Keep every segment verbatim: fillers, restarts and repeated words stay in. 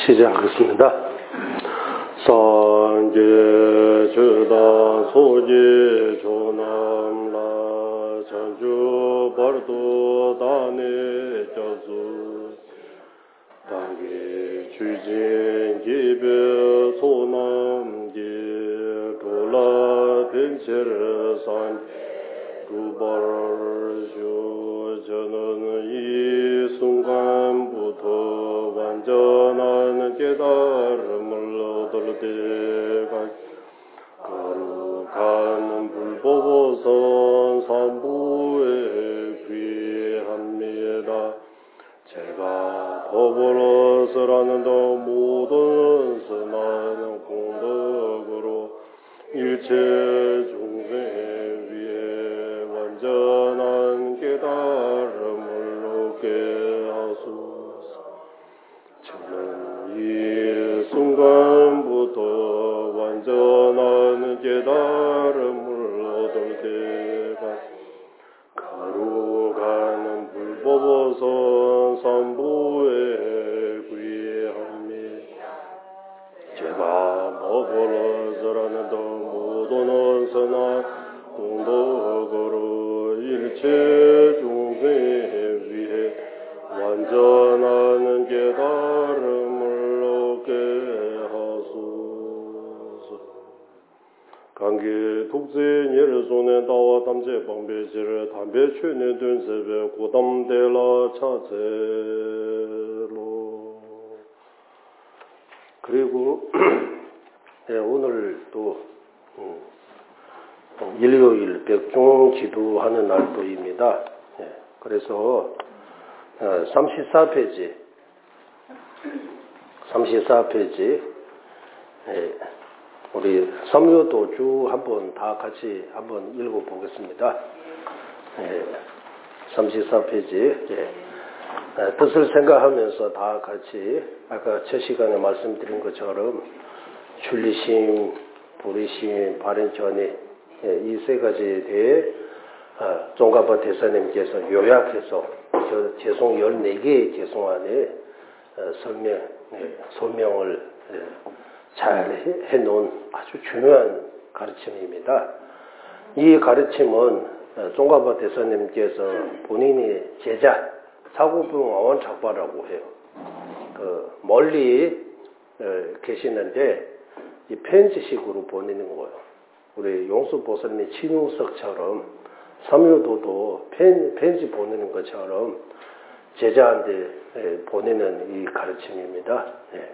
시작하겠습니다. 상계 주다 소지 조남라 전주 벌도 다네 저수 당계 주진 기별 소남기 돌아 벤체르산 두벌주 저는 이 순간부터 완전한 깨달음을 얻을 때가 거룩한 불보보선 삼부에 귀합니다. 제가 법으로서 하는 더 모든 선한 공덕으로 일체 중생 위에 완전한 깨달음을 얻게 하소서. 저는 이 순간부터 완전한 깨달음을 얻을 때가 거룩한 불보보선 삼부에 귀합니다. 제가 법으로서라는 더 모든 선한 공덕으로 일체 중생 위에 완전한 깨달음을 얻게 하소서. 관계 독생 예르손의 다와 담제 방배지를 담배 취는 둔세배 고담대라 차세로. 그리고 네, 오늘도 음, 일요일 백중 기도하는 날도입니다. 네, 그래서 어, 삼십사 페이지 삼십사 페이지 네, 우리 삼요도주 한번 다 같이 한번 읽어보겠습니다. 네, 삼십사 페이지 네, 뜻을 생각하면서 다 같이 아까 첫 시간에 말씀드린 것처럼 출리심, 불의심, 발현전이 이 세 가지에 대해 종가바 대사님께서 요약해서 저 개송 열네 개의 개송 안에 설명, 소명을 잘 해놓은 아주 중요한 가르침입니다. 이 가르침은 종가바 대사님께서 본인이 제자, 사고부흥 어원착바라고 해요. 그 멀리 계시는데 이 편지식으로 보내는 거예요. 우리 용수보살님 친유석처럼 삼요도도 편, 편지 보내는 것처럼 제자한테 보내는 이 가르침입니다. 예.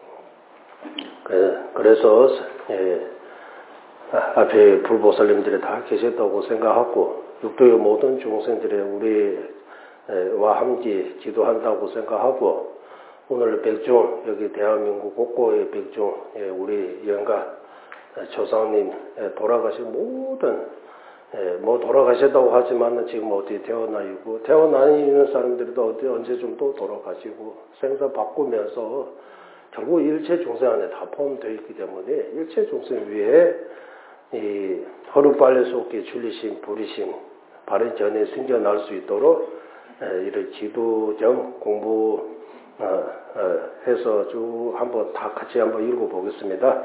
그래서 예, 앞에 불보살님들이 다 계셨다고 생각하고 육도의 모든 중생들이 우리와 함께 기도한다고 생각하고 오늘 백중 여기 대한민국 곳곳의 백중 예, 우리 영가 조상님 돌아가신 모든 뭐 돌아가셨다고 하지만 지금 어디 태어나고 태어나는 사람들도 어디 언제쯤 또 돌아가시고 생사 바꾸면서 결국 일체 중생 안에 다 포함되어 있기 때문에 일체 중생 위에 이 하루빨리 속에 출리심, 불의심 발현 전에 생겨날 수 있도록 이런 지도정 공부 어, 어, 해서 쭉 한번 다 같이 한번 읽어보겠습니다.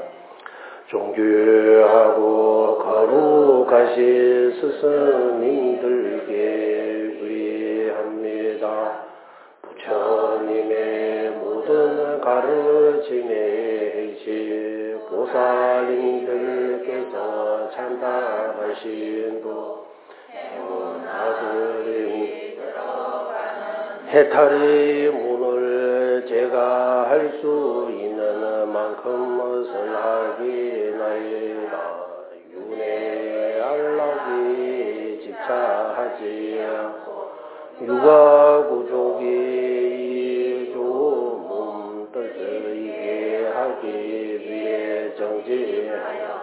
존귀하고 거룩하신 스승님들께 위합니다. 부처님의 모든 가르침에 핵심 보살님들께서 찬답하신 도 아들이 해탈의 문을 제가 할 수 있는 만큼 설하기나이다. 윤회 안락이 집착하지 않고 육아구족이 좀 떨어지게 하기 위해 정지하여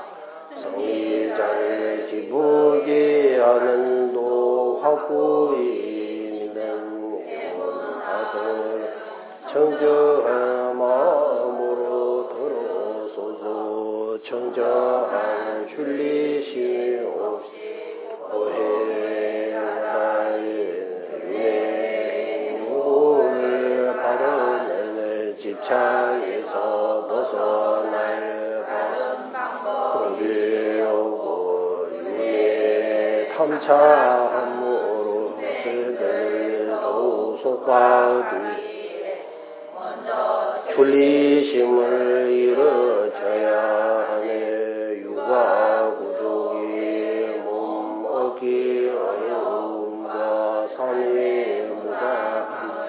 성의자를 기쁘게 하는 도 확고히 있는 아들 청정한 마음으로 들어서서 청정한 출리심 없이 오해하여 윤회 행복을 바라는 집착에 삼차함으로 세대를 도속과들 출리심을 이루어져야 하네. 육아구족이 몸 얻기 어려움과 삶의 무감함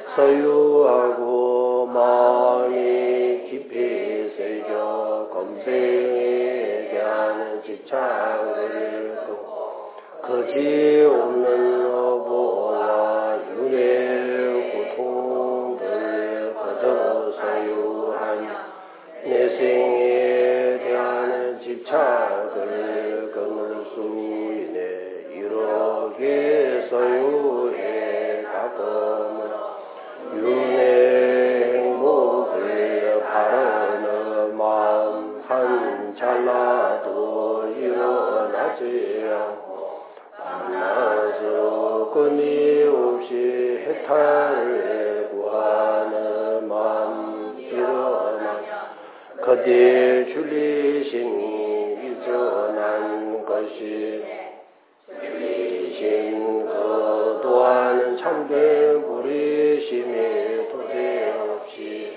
서유하고 마음이 깊이 새겨 검생에 대한 집착을 거지 없는 어보와 윤의 고통들 거저 서유하니 내 생에 대한 집착을 끊을 수 있네. 이렇게 서유해 가끔 윤의 행복을 바라는 마음 한 찰나도 일어나지 않고 만나서 끊임없이 해탈을 구하는 마음 일어나 그대 줄리심이 일어난 것이 줄리심 그 또한 참된 부리심이 도대없이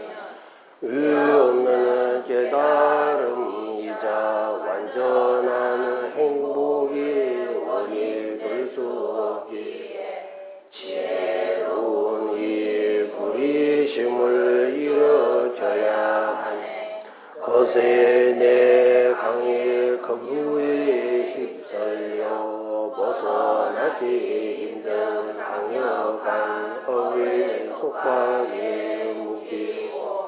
의없는 깨달음이자 완전한 행복이 원이 될 수 없기에 지혜로운 이 부리심을 이루어져야 하네. 거세 내 강의 거부에 휩쓸려 벗어나기 힘든 강력한 어휘 속박에 묶이고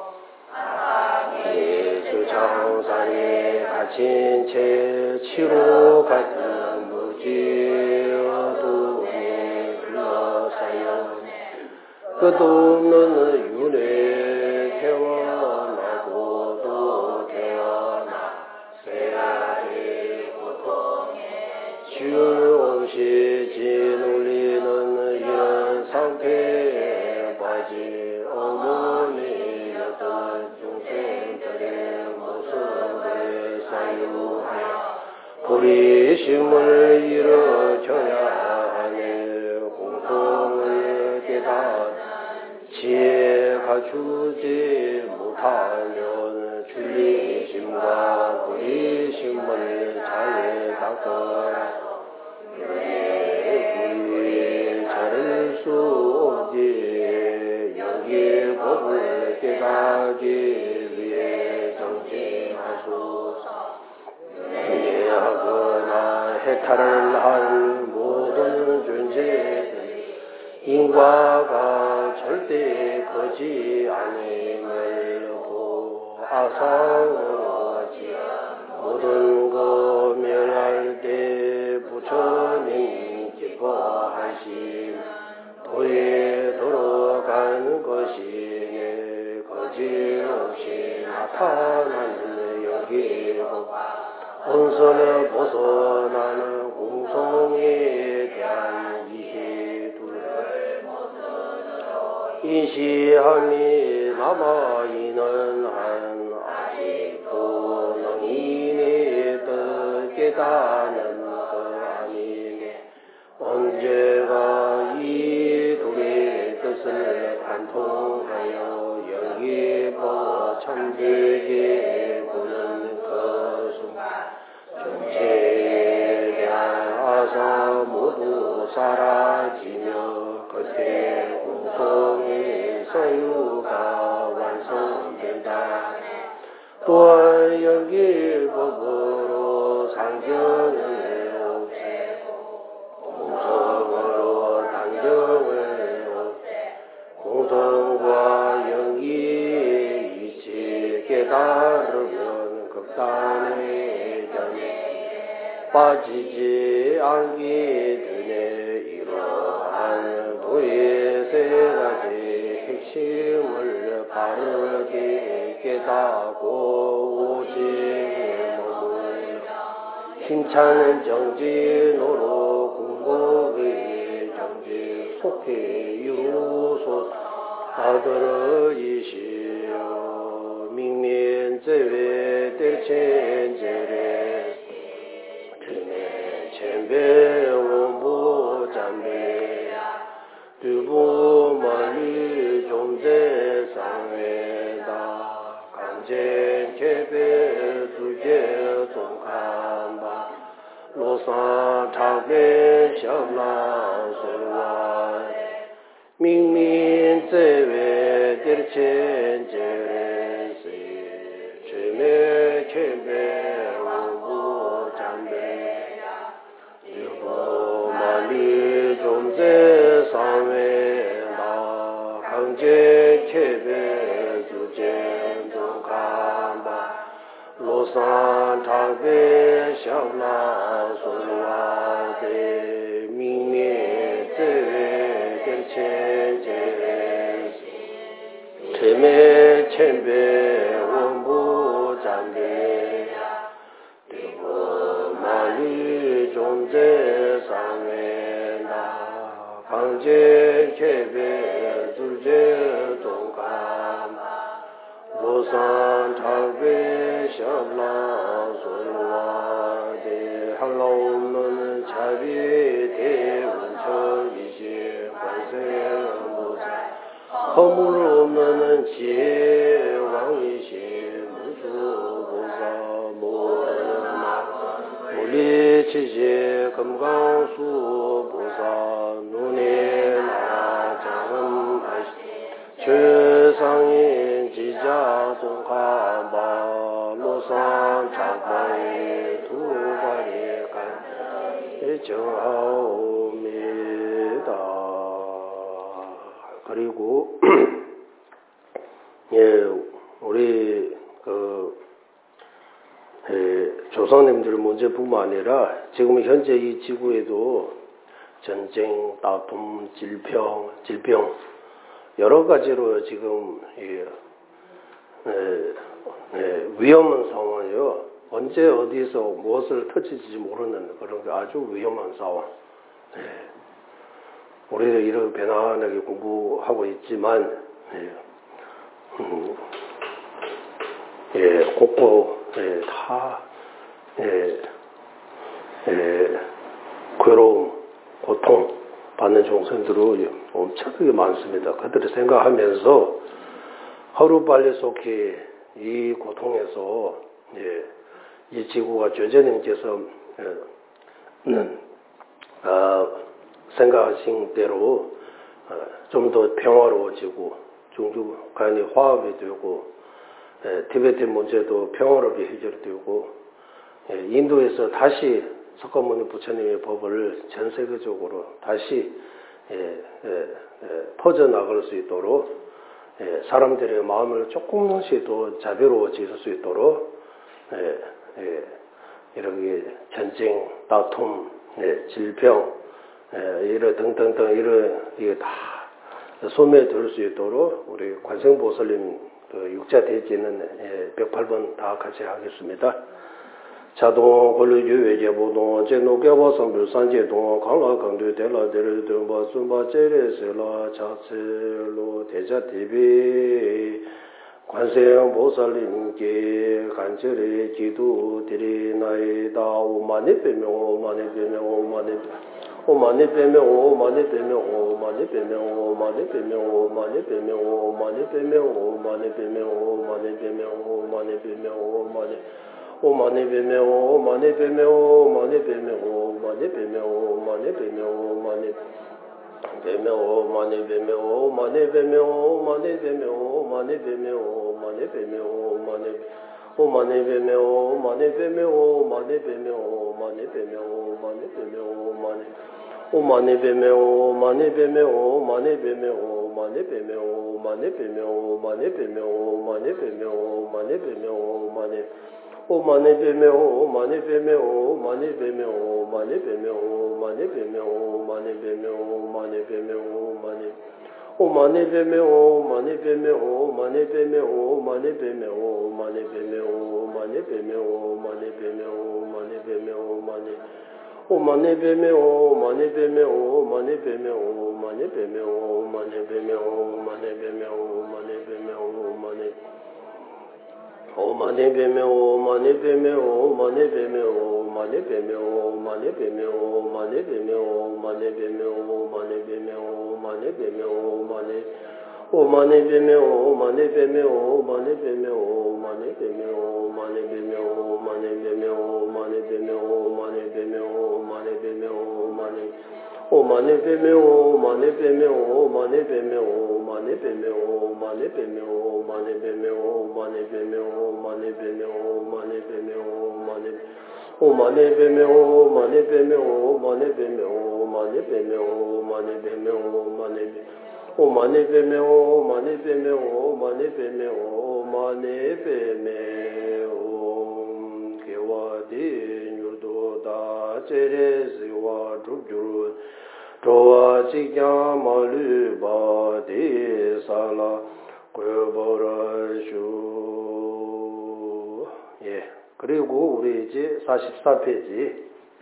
예수 장산에 갇힌 채 치로 같은 무지 어둠에 둘러싸여 끝없는 윤회 태어나고 또 태어나 세아의 고통에 주 없이 짓눌리는 이런 상태에 빠진 어머니 여덟 중생들의 모습을 사유하여 부리심을 이루어져야 하네. 공통을 깨닫 지혜 갖추지 못하면 줄리심과 부리심을 잘 닦아라. 불의에 자를 수 없지. 여기 법을 깨닫기 위해 정진하소서. 이해하거나 해탈을 할 모든 존재들이 인과가 절대 거지 아님을 보아상으로 하지. 모든 것 멸할 때 부처님 기뻐하심 도에 들어간 것이네. 거짓없이 나타나는 여기고 온선을 벗어나는 공성에 대한 이해둘 인시함이 남아있는 한 아직도 능인의 뜻 깨닫는 것 아니네. 언제가 이 둘의 뜻을 관통하여 여기고 참되게 보는 그 순간 존재에 대한 아사 모두 사라지며 그때 공성의 소유가 완성된다. 또한 연기법으로 상경을 없애고 공성으로 단경을 없애 공성과 연기의 이치 깨달으면 극단의 견해 빠지지 않게 되네. 이러한 도의 세 가지 핵심을 바르게 깨닫고 오직 머물러 힘찬 정진으로 궁극의 정진 속해 이루소서. 아들이시여 민민제외 뗄첸제레 천배 别小老孙娃，明明在外的千劫人世，却没全被我不长辈，有不马里中在上面大，看见却被逐渐都看吧。路上常被小老孙娃的明面在外的千劫人世，前面前辈我不长辈，对我马里中在上面大，看见前辈逐渐都看路上常被小老孙娃的哈老们差别的无常一些关心不在，和母肉们结往一些无数不少母人嘛，无力气些更高速不少努力那将还却上演几家中看吧，路上常会突发的看正好미다. 그리고 예, 우리 그 예, 조상님들 문제뿐만 아니라 지금 현재 이 지구에도 전쟁, 다툼, 질병, 질병 여러 가지로 지금 예, 예, 예, 위험한 상황이요. 언제 어디서 무엇을 터질지 모르는 그런 아주 위험한 상황. 예. 우리도 이렇게 편안하게 공부하고 있지만 예, 음, 예, 곳곳 예, 다 예, 예, 괴로움, 고통 받는 종생들이 엄청나게 많습니다. 그들을 생각하면서 하루빨리 속히 이 고통에서 예, 이 지구가 죄전님께서 예, 어, 생각하신 대로 어, 좀 더 평화로워지고 중국간이 화합이 되고 예, 티베트 문제도 평화롭게 해결되고 예, 인도에서 다시 석가모니 부처님의 법을 전 세계적으로 다시 예, 예, 예, 퍼져나갈 수 있도록 예, 사람들의 마음을 조금씩 더 자비로워질 수 있도록 예, 예, 이렇게 전쟁, 다툼, 예, 질병 예, 이런 등등등 이런 이게 다 소멸될 수 있도록 우리 관세음보살님 그 육자 대지는 예, 백팔 번 다 같이 하겠습니다. 자동 권리 유외제 보동 제노개와 성불 산제동 강라 강도 대라 대를 등바 순바 제레스라 자체로 대자 대비 관세음 보살님께 간절히 기도 드리나이다. 오만이 빼명 오만이 빼명 오만이 오만이 빼명 오만이 빼명 오만이 빼명 오만이 빼명 오만이 빼명 오만이 빼명 오만이 빼명 오만이 빼명 오만이 빼명 오만이 오만이 빼명 오만이 빼명 오만이 빼명 오만이 빼명 오만이 빼명 오만이 빼명 오만이 빼명 오만이 빼명 오만이 빼명 오만이 빼명 오만이 빼명 오만이 오만이 빼명 오만이 빼명 오만이 빼명 오만이 빼명 오만이 빼명 오만이 오만이 빼명 오만이 빼명 오만이 빼명 오만이 빼명 오만이 빼명 오만이 빼명 오만이 빼명 오만이 빼명 오만이 오만이 빼명 오만이 빼명 오만이 빼명 오만이 빼명 오만이 빼명 오만이 빼명 오만이 빼명 오만이 오만이 빼명 오만이 빼명 오만이 빼명 오만이 빼명 오만이 빼명 오만이 빼명 오만이 빼명 오만이 빼명 오만이 오만이 빼명 오만이 빼명 오만이 빼명 오만이 빼명 오만이 빼명 오만이 빼명 오만이 빼명 오만이 오만이 빼명 오만이 빼명 오만이 빼명 오만이 빼명 오만이 빼명 오만이 빼명 오만이 빼명 오만이 빼명 오만이 빼명 오만이 오만이 빼명 오만이 빼명 오만이 빼명 오만이 빼명 오만이 mani beme om mani beme om mani beme om mani beme om mani beme om mani O mani beme o mani beme o mani beme o mani beme o mani beme o mani beme o mani beme o mani beme o mani beme o mani o mani beme o mani beme o mani beme o mani beme o mani beme o mani o mani beme o mani beme o mani beme o mani beme o gewadi nyurdo da cerezi wa drubjuru Roa Chikya Malu Bade Sala Kuborashu. 예. 그리고 우리 이제 사십사 페이지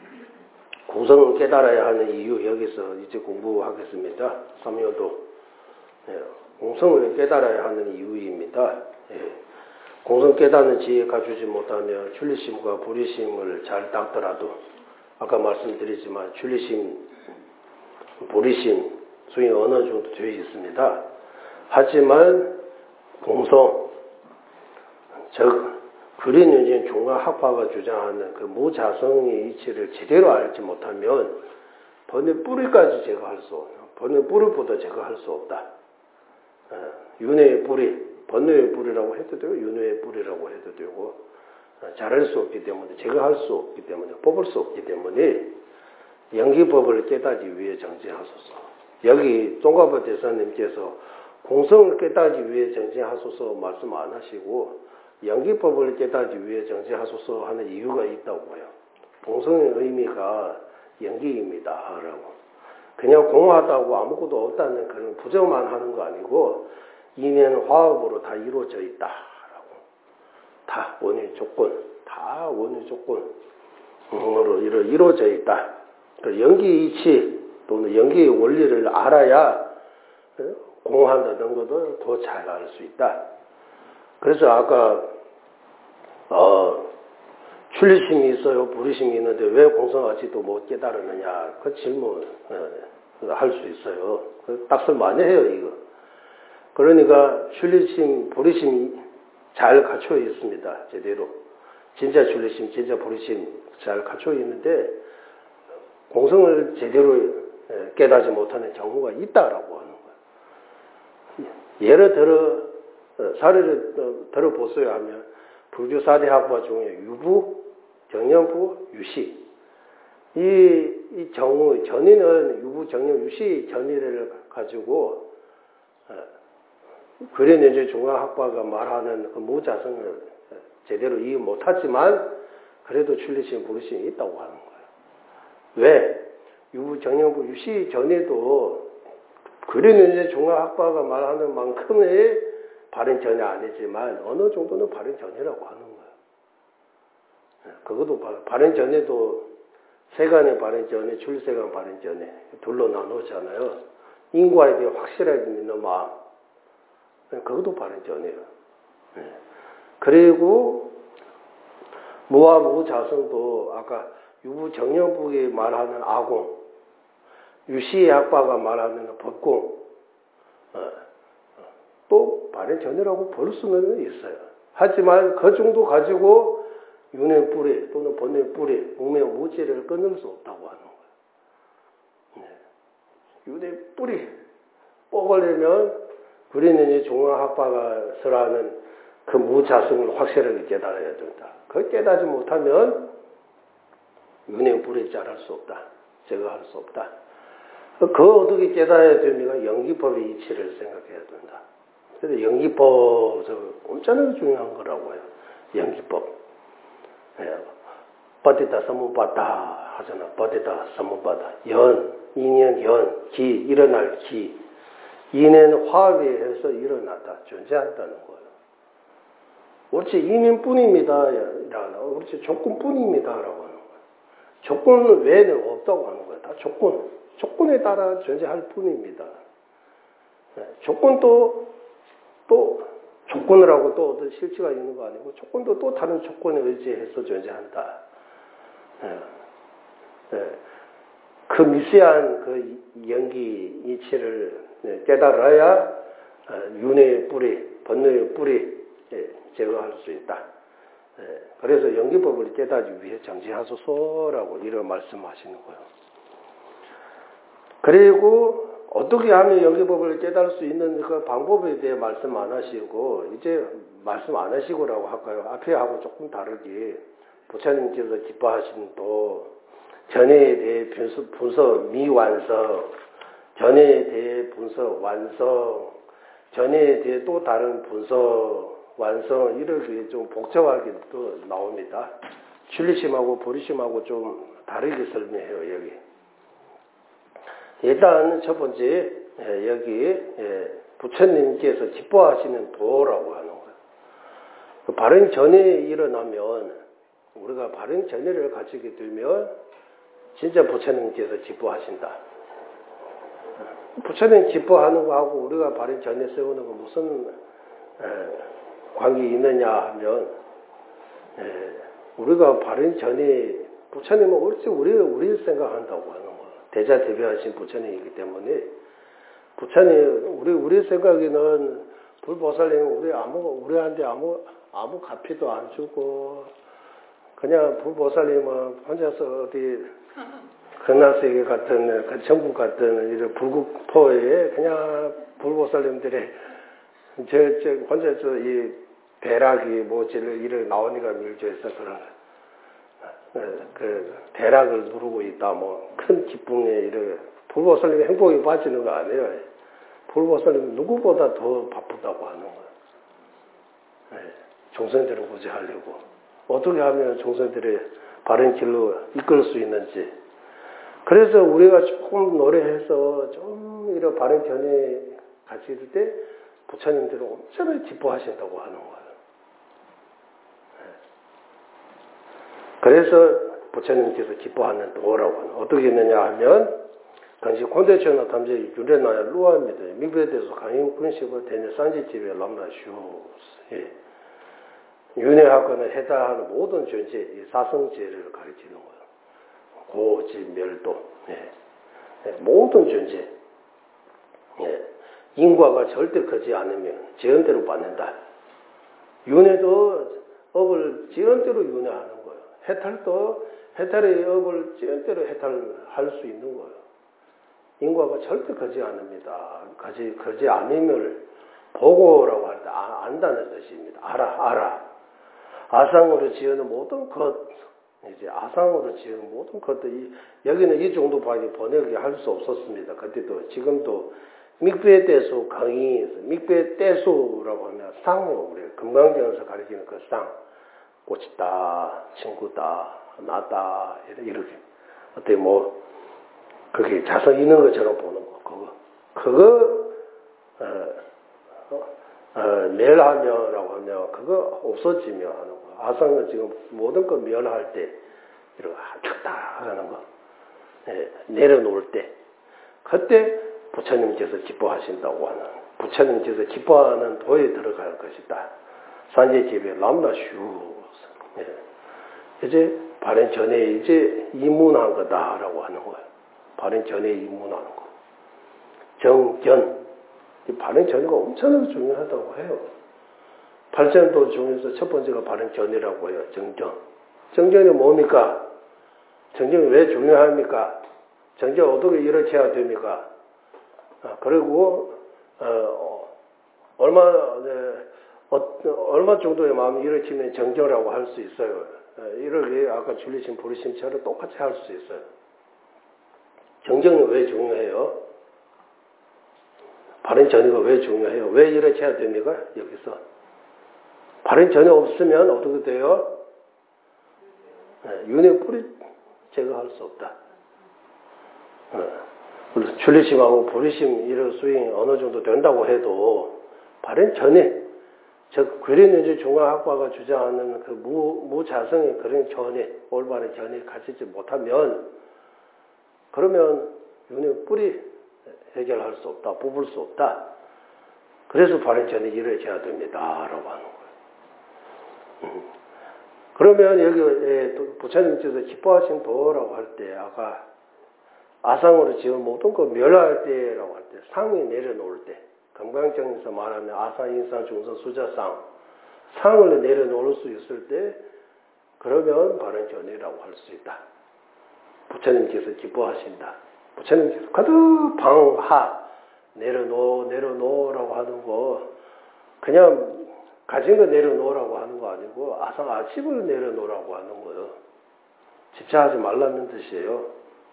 공성 깨달아야 하는 이유 여기서 이제 공부하겠습니다. 삼요도. 예. 공성을 깨달아야 하는 이유입니다. 예. 공성 깨닫는 지혜 갖추지 못하면 출리심과 불이심을 잘 닦더라도 아까 말씀드리지만 출리심 보리심, 수행이 어느 정도 되어 있습니다. 하지만 공성, 즉 그린윤진 중화학파가 주장하는 그 무자성의 이치를 제대로 알지 못하면 번뇌 뿌리까지 제거할 수 없다. 번뇌 뿌리보다 제거할 수 없다. 윤회의 뿌리, 번뇌의 뿌리라고 해도 되고 윤회의 뿌리라고 해도 되고 잘할 수 없기 때문에 제거할 수 없기 때문에 뽑을 수 없기 때문에 연기법을 깨닫기 위해 정지하소서. 여기 쫑가보 대사님께서 공성을 깨닫기 위해 정지하소서 말씀 안 하시고 연기법을 깨닫기 위해 정지하소서 하는 이유가 있다고요. 공성의 의미가 연기입니다. 라고. 그냥 공하다고 아무것도 없다는 그런 부정만 하는 거 아니고 이는 화합으로 다 이루어져 있다. 라고. 다 원의 조건, 다 원의 조건으로 이루어져 있다. 연기 이치 또는 연기의 원리를 알아야 공한다는 것도 더 잘 알 수 있다. 그래서 아까 어, 출리심이 있어요, 불이심이 있는데 왜 공성 아직도 못 깨달았느냐 그 질문 할 수 있어요. 딱설 많이 해요 이거. 그러니까 출리심, 불이심이 잘 갖춰 있습니다. 제대로 진짜 출리심, 진짜 불이심 잘 갖춰 있는데. 공성을 제대로 깨닫지 못하는 경우가 있다라고 하는 거예요. 예를 들어 사례를 들어보세요 하면 불교 사대 학파 중에 유부, 정년부, 유시 이, 이 정의 전의는 유부, 정년, 유시 전의를 가지고 그린윤진 중화학파가 말하는 그 무자성을 제대로 이해 못하지만 그래도 출리심, 불이심이 있다고 하는 거예요. 왜? 유부, 정년부, 유시 전에도 그린윤진 중화학파가 말하는 만큼의 발현 전혀 아니지만 어느 정도는 발현 전이라고 하는 거예요. 그것도 발현 전에도 세간의 발현 전에, 출세간 발현 전에 둘로 나누잖아요. 인과에 대해 확실하게 믿는 마음. 그것도 발현 전이에요. 그리고 무와 무자성도 아까 유부 정년부에 말하는 아공, 유시의 학파가 말하는 법공, 어, 또 발현 전이라고 볼 수는 있어요. 하지만 그 정도 가지고 윤회 뿌리 또는 번뇌 뿌리, 무명 무지를 끊을 수 없다고 하는 거예요. 네. 윤회 뿌리 뽑으려면 그린윤진 중화학파가 설하는 그 무자성을 확실하게 깨달아야 된다. 그걸 깨닫지 못하면 윤회 뿌리 자랄 수 없다. 제거할 수 없다. 그 어떻게 깨달아야 됩니까? 연기법의 이치를 생각해야 된다. 그래서 연기법 엄청나게 중요한 거라고요. 연기법. 예. 빠디다 사무바다 하잖아. 빠디다 사무바다. 연, 인연, 연, 기, 일어날 기. 인은 화합에 해서 일어나다, 존재한다는 거예요. 옳지, 인연뿐입니다. 옳지, 조건뿐입니다라고 하는 거예요. 조건은 외에는 없다고 하는 거예요. 다 조건, 조건에 따라 존재할 뿐입니다. 네, 조건도 또 조건을 하고 또 어떤 실체가 있는 거 아니고 조건도 또 다른 조건에 의지해서 존재한다. 네, 네. 그 미세한 그 연기 이치를 깨달아야 윤회의 뿌리, 번뇌의 뿌리 제거할 수 있다. 예, 그래서 연기법을 깨닫기 위해 정지하소서라고 이런 말씀하시는 거예요. 그리고 어떻게 하면 연기법을 깨달을 수 있는 그 방법에 대해 말씀 안 하시고 이제 말씀 안 하시고라고 할까요? 앞에 하고 조금 다르게 부처님께서 기뻐하신 도 전해에 대해 분서, 분서 미완성, 전해에 대해 분서 완성, 전해에 대해 또 다른 분서 완성 이렇게 좀 복잡하게 또 나옵니다. 출리심하고 보리심하고 좀 다르게 설명해요. 여기 일단 첫 번째 여기 부처님께서 기뻐하시는 도라고 하는 거예요. 바른 전에 일어나면 우리가 바른 전해를 가지게 되면 진짜 부처님께서 기뻐하신다. 부처님 기뻐하는 거하고 우리가 바른 전에 세우는 거 무슨 관계 있느냐 하면 우리가 바른 전에 부처님은 옳지 우리를 우리를 생각한다고 하는 거예요. 대자대비하신 부처님이기 때문에 부처님 우리 우리 생각에는 불보살님은 우리 아무 우리한테 아무 아무 값이도 안 주고 그냥 불보살님은 혼자서 어디 근하세계 같은 그 전국 같은 이런 불국포에 그냥 불보살님들의 저, 저 혼자서 이 대락이 뭐지를 이를 나오니까 밀조해서 그런 그 대락을 누르고 있다 뭐 큰 기쁨에 이래 불보살님의 행복에 빠지는 거 아니에요. 불보살님은 누구보다 더 바쁘다고 하는 거예요. 네, 종선들을 구제하려고 어떻게 하면 종선들의 바른 길로 이끌 수 있는지. 그래서 우리가 조금 노래해서 좀 이런 바른 견해 같이 있을 때 부처님들은 엄청나게 기뻐하신다고 하는 거예요. 그래서 부처님께서 기뻐하는 도라고 하는 어떻게 했느냐 하면 당시 콘대천나 탐제 유래나야 루아입니다. 미국에서 강인 군식을 대내 산지집에 람나슈 윤회하고는 해당하는 모든 존재 이 사성제를 가르치는 거예요. 고지 멸도 예. 예. 모든 존재 예. 인과가 절대 크지 않으면 지연대로 받는다. 윤회도 업을 지연대로 윤회하는 거예요. 해탈도 해탈의 업을 지연대로 해탈할 수 있는 거예요. 인과가 절대 크지 않습니다. 크지, 크지 않음을 보고라고 할 때 안다는 뜻입니다. 알아, 알아. 아상으로 지어는 모든 것, 이제 아상으로 지은 모든 것들이 여기는 이 정도밖에 번역이 할 수 없었습니다. 그때도 지금도 믹베 떼수 강의, 믹베 떼수라고 하면 쌍으로 우리 금강경에서 가르치는 그 쌍, 꽃이다, 친구다, 나다 이렇게 어떻게 뭐 그게 자성 있는 것처럼 보는 거 그거 그거 어, 어, 멸하며라고 하면 그거 없어지며 하는 거. 아상은 지금 모든 거 멸할 때 이렇게 쳤다 하는 거 예, 내려놓을 때 그때 부처님께서 기뻐하신다고 하는 부처님께서 기뻐하는 도에 들어갈 것이다. 산제집에 람나슈 예. 이제 발행 전에 이제 입문한 거다라고 하는 거예요. 발행 전에 입문하는 거. 정견. 이 발행 전에가 엄청나게 중요하다고 해요. 발전도 중에서 첫 번째가 발행 전이라고 해요. 정견. 정견이 뭡니까? 정견이 왜 중요합니까? 정견 어떻게 이렇게 해야 됩니까? 아, 그리고 어, 얼마 네, 어, 얼마 정도의 마음이 일으키면 정견이라고 할 수 있어요. 이렇게 아까 줄리심 부르심처럼 똑같이 할 수 있어요. 정견이 왜 중요해요? 발행 전이가 왜 중요해요? 왜 이렇게 해야 됩니까? 여기서 발행 전이 없으면 어떻게 돼요? 네, 윤회 뿌리 제거할 수 없다. 네. 줄리심하고 부리심 이런 스윙이 어느 정도 된다고 해도 발행 전에 즉 괴리는지 중앙학과가 주장하는 그 무, 무자성의 그런 전에 올바른 전에 가지지 못하면 그러면 윤회 뿌리 해결할 수 없다. 뽑을 수 없다. 그래서 발행 전에 이렇게 해야 됩니다. 라고 하는 거예요. 음. 그러면 여기 부처님께서 기뻐하신 도라고 할 때 아까 아상으로 지은 모든 거 멸할 때라고 할 때 상이 내려놓을 때 건강정에서 말하면 아상, 인상, 중선, 수자상 상을 내려놓을 수 있을 때 그러면 바른 견해라고 할 수 있다. 부처님께서 기뻐하신다. 부처님께서 가득 방하 내려놓 내려놓으라고 하는 거 그냥 가진 거 내려놓으라고 하는 거 아니고 아상아십을 내려놓으라고 하는 거예요. 집착하지 말라는 뜻이에요.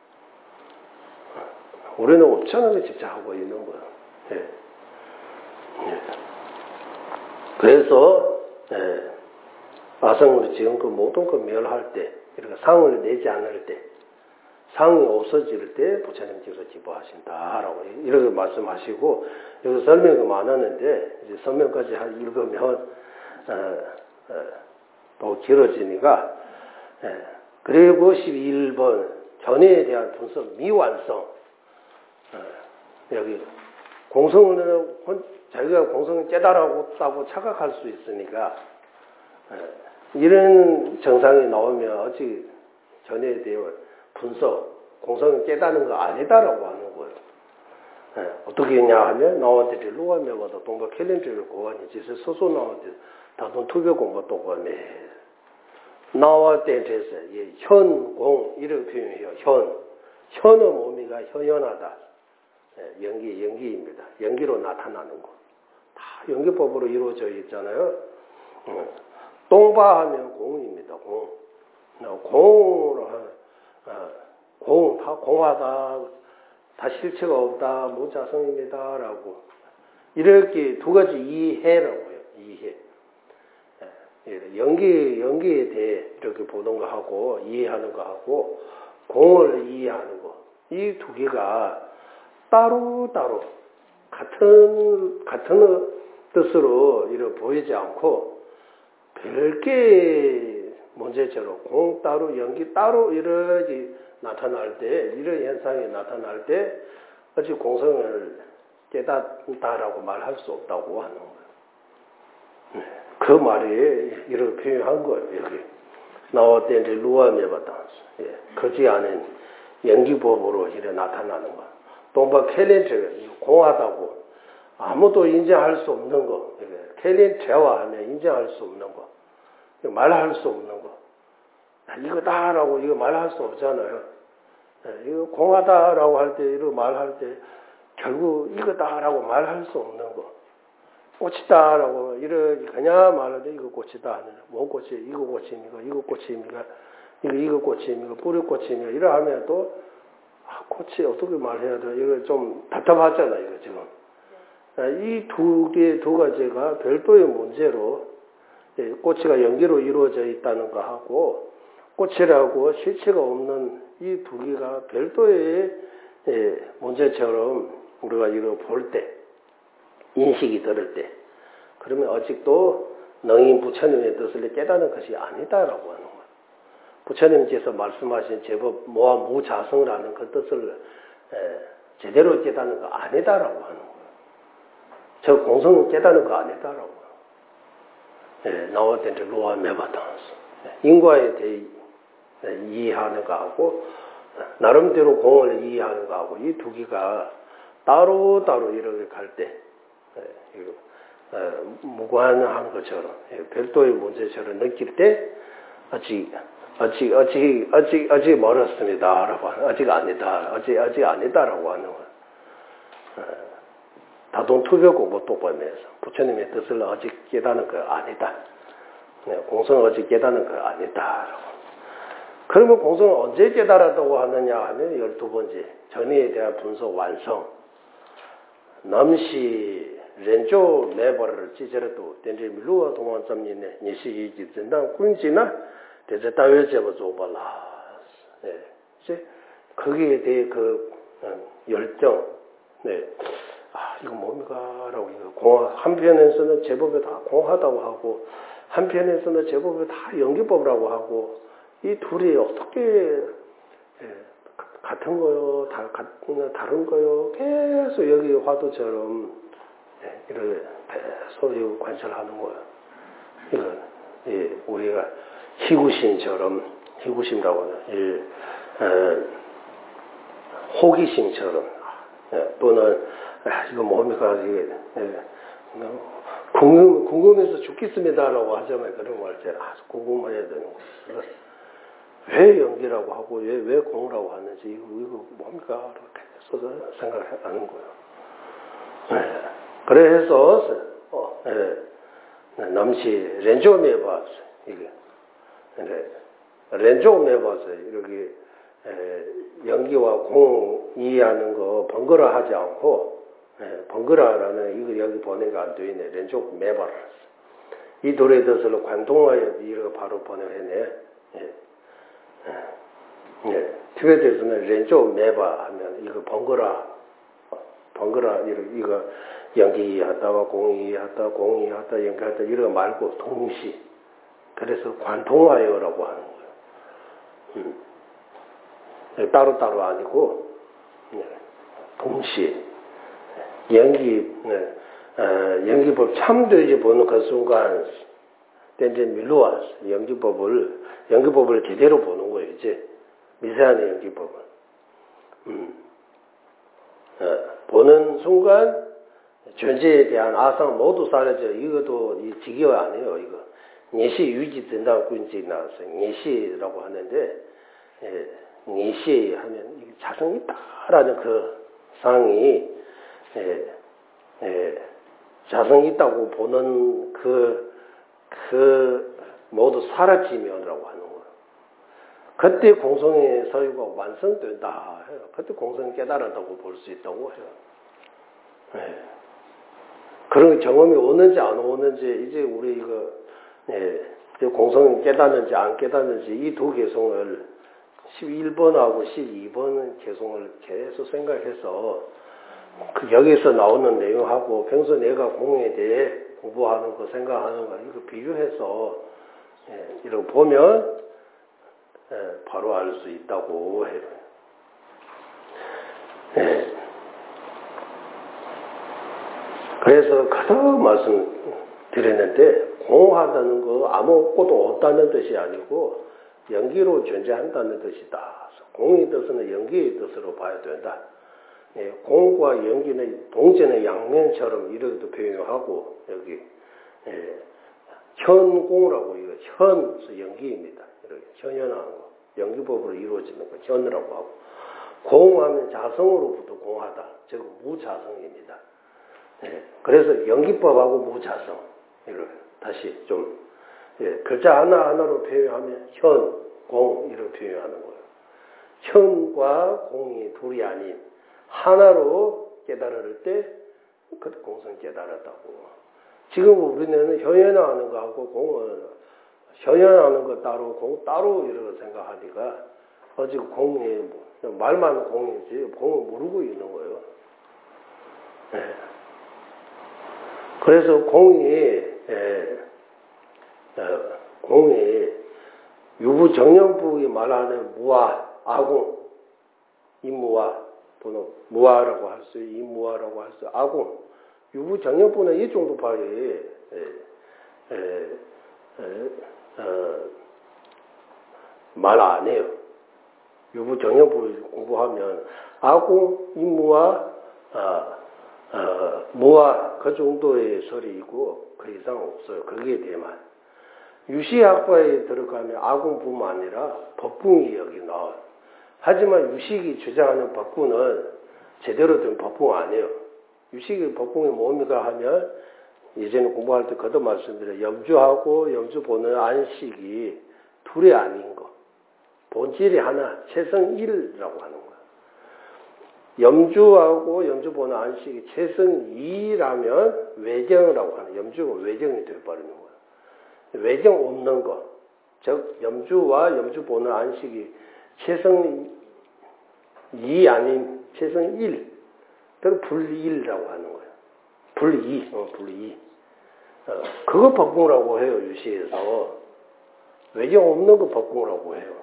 우리는 없잖아요. 집착하고 있는 거예요. 예. 예. 그래서 예. 아성으로 지은 그 모든 거 멸할 때, 그러니까 상을 내지 않을 때, 상이 없어질 때 부처님께서 기뻐하신다라고 이렇게 말씀하시고 여기 설명이 많았는데 이제 설명까지 읽으면 어, 어, 또 길어지니까 예. 그리고 십일 번 견해에 대한 분석 미완성 어, 여기 공성은 자기가 공성을 깨달았다고 착각할 수 있으니까 예. 이런 정상이 나오면 아직 견해에 대한 분석, 공성을 깨닫는 거 아니다라고 하는 거예요. 예, 어떻게 했냐 하면, 나와들이 루아메와도 동바 캘린저를 고하니, 지세 소소 나와들, 다돈 투표 공부 또고하네. 나와 때에서, 예, 현, 공, 이렇게 표현해요. 현. 현의 몸이가 현현하다. 예, 연기, 연기입니다. 연기로 나타나는 거. 다 연기법으로 이루어져 있잖아요. 예, 똥바하면 공입니다. 공. 공으로 하는, 어, 공, 다 공하다, 다 실체가 없다, 무자성입니다. 라고. 이렇게 두 가지 이해라고 해요. 이해. 예, 연기, 연기에 대해 이렇게 보는 거 하고, 이해하는 거 하고, 공을 이해하는 거. 이 두 개가 따로따로, 같은, 같은 뜻으로 이렇게 보이지 않고, 별개 문제처럼 공 따로 연기 따로 이렇게 나타날 때 이런 현상이 나타날 때 어찌 공성을 깨닫다라고 말할 수 없다고 하는 거예요. 그 말이 이렇게 표현한 거예요. 여기 나와 때 이제 루아메바다 예, 거지 않은 연기법으로 이래 나타나는 거. 동바 캘린트가 공하다고 아무도 인정할 수 없는 거. 캘린트와 하면 인정할 수 없는 거. 말할 수 없는 거. 이거다라고 이거 말할 수 없잖아요. 이거 공하다라고 할 때, 이거 말할 때, 결국 이거다라고 말할 수 없는 거. 꽃이다라고, 이렇게 그냥 말할 때 이거 꽃이다 하는, 뭔 꽃이, 이거 꽃입니까? 이거 꽃입니까? 이거, 이거 꽃입니까? 뿌리 꽃입니까? 이러 하면 또, 아, 꽃이 어떻게 말해야 돼? 이거 좀 답답하잖아, 이거 지금. 이 두 개, 두 가지가 별도의 문제로, 꽃이가 연기로 이루어져 있다는 거 하고, 꽃이라고 실체가 없는 이 두 개가 별도의 문제처럼 우리가 이거 볼 때, 인식이 들을 때, 그러면 아직도 능인 부처님의 뜻을 깨닫는 것이 아니다라고 하는 거예요. 부처님께서 말씀하신 제법 모아 무자성이라는 그 뜻을 제대로 깨닫는 거 아니다라고 하는 거예요. 저 공성을 깨닫는 거 아니다라고. 예, 나올 때 이제 로아 메바다스. 인과에 대해 이해하는 거하고, 나름대로 공을 이해하는 거하고, 이 두 개가 따로따로 이렇게 갈 때, 예, 이거, 어, 무관한 것처럼, 예, 별도의 문제처럼 느낄 때, 아직, 아직, 아직, 아직, 아직 멀었습니다. 라고, 아직 아니다. 아직, 아직 아니다라고 하는 거예요. 어, 다돈 투표 공부 똑바면서 부처님의 뜻을 아직 깨닫는 거 아니다. 네, 공성을 아직 깨닫는 거 아니다. 그러면 공성을 언제 깨달았다고 하느냐 하면 열두 번째 전의에 대한 분석 완성. 남시 렌조 매버를 찌저라도 덴제 밀루와 동안점이네 니시기 집전당 군지나 대제 따위 제버 줘발라. 네, 이제 거기에 대해 그 열정. 네. 아, 이거 뭡니까? 라고, 이거 공화, 한편에서는 제법에 다 공하다고 하고, 한편에서는 제법에 다 연기법이라고 하고, 이 둘이 어떻게, 예, 같은 거요, 다, 다른 거요, 계속 여기 화두처럼, 예, 이렇게 계속 관찰하는 거예요. 이건, 예, 우리가 희구심처럼, 희구심이라고 하는, 예, 에, 호기심처럼, 예, 또는, 아, 이거 뭡니까? 이게, 예, 궁금, 궁금해서 죽겠습니다라고 하자면 그런 말 제가 아주 궁금해야 되는 거예요. 왜 연기라고 하고 왜, 왜 공이라고 하는지 이거, 이거 뭡니까? 이렇게 해서 생각하는 거예요. 네. 그래서 어, 네. 남시 렌조메 봐서 이게 네. 렌조메 봐서 이렇게 에, 연기와 공 이해하는 거 번거라 하지 않고 예, 번거라라는 이거 여기 번외가 안 되어 있네. 렌족 매발. 이 노래 뜻으로 관동하여 이거 바로 번외했네. 예. 예. 티베트에서는 렌족 매바 하면 이거 번거라, 번거라 이거, 이거 연기하다가 공이하다, 공이하다, 연기하다 이거 말고 동시. 그래서 관동하여라고 하는 거예요. 음. 예, 따로 따로 아니고 예. 동시. 연기, 네. 어, 연기법 참되지 보는 그 순간, 이제 밀로와 연기법을, 연기법을 제대로 보는 거예요, 이제. 미세한 연기법을. 음. 어, 보는 순간, 존재에 대한 아상 모두 사라져. 이것도 이 직여 아니에요, 이거. 예시 유지된다고 군지 나왔어요. 예시라고 하는데, 예, 예시 하면 이게 자성이 있다라는 그 상이, 예, 예, 자성이 있다고 보는 그, 그, 모두 사라지면이라고 하는 거예요. 그때 공성의 사유가 완성된다 해요. 그때 공성이 깨달았다고 볼 수 있다고 해요. 예. 그런 경험이 오는지 안 오는지, 이제 우리 이거, 예, 공성이 깨닫는지 안 깨닫는지 이 두 개성을 십일 번하고 십이 번 개성을 계속 생각해서 그 여기서 나오는 내용하고 평소 내가 공에 대해 공부하는 거 생각하는 거 이거 비교해서 예, 이렇게 보면 예, 바로 알 수 있다고 해요. 예. 그래서 가서 말씀드렸는데 공하다는 거 아무것도 없다는 뜻이 아니고 연기로 존재한다는 뜻이다. 공의 뜻은 연기의 뜻으로 봐야 된다. 예, 공과 연기는 동전의 양면처럼 이렇게도 표현하고 여기 예, 현공이라고 이거 현 연기입니다. 이렇게 현현하는 거 연기법으로 이루어지는 거 현이라고 하고 공하면 자성으로부터 공하다. 즉 무자성입니다. 예, 그래서 연기법하고 무자성 이렇게 다시 좀 예, 글자 하나 하나로 표현하면 현, 공 이렇게 표현하는 거예요. 현과 공이 둘이 아닌 하나로 깨달을 때, 그 공성 깨달았다고. 지금 우리는 현현하는 거하고 공은, 현현하는 거 따로, 공 따로 이렇게 생각하니까, 어찌 공이, 말만 공이지, 공을 모르고 있는 거예요. 네. 그래서 공이, 예, 어, 공이, 유부정령부의 말하는 무아, 아공, 이무아, 또는 무아라고 할 수, 이무아라고 할 수, 아공. 유부정령부는 이 정도 봐야, 예, 예, 예, 어, 말 안 해요. 유부정령부 공부하면, 아공, 이무아, 아, 아, 무아, 그 정도의 설이고, 그 이상 없어요. 거기에 대해만. 유시학과에 들어가면 아공뿐만 아니라 법궁이 여기 나와요. 하지만 유식이 주장하는 법궁은 제대로 된 법궁 아니에요. 유식의 법궁이 뭡니까 하면 예전에 공부할 때 거듭 말씀드려 염주하고 염주 보는 안식이 둘이 아닌 거. 본질이 하나, 최성일이라고 하는 거예요. 염주하고 염주 보는 안식이 최성이라면 외경이라고 하는 염주가 외경이 되어버리는 거예요. 외경 없는 것. 즉 염주와 염주 보는 안식이 최성 이 아닌 최성 일, 그걸 불일이라고 하는 거예요. 불이, 어, 불이. 어, 그거 법궁이라고 해요, 유시에서. 외경 없는 거 법궁이라고 해요.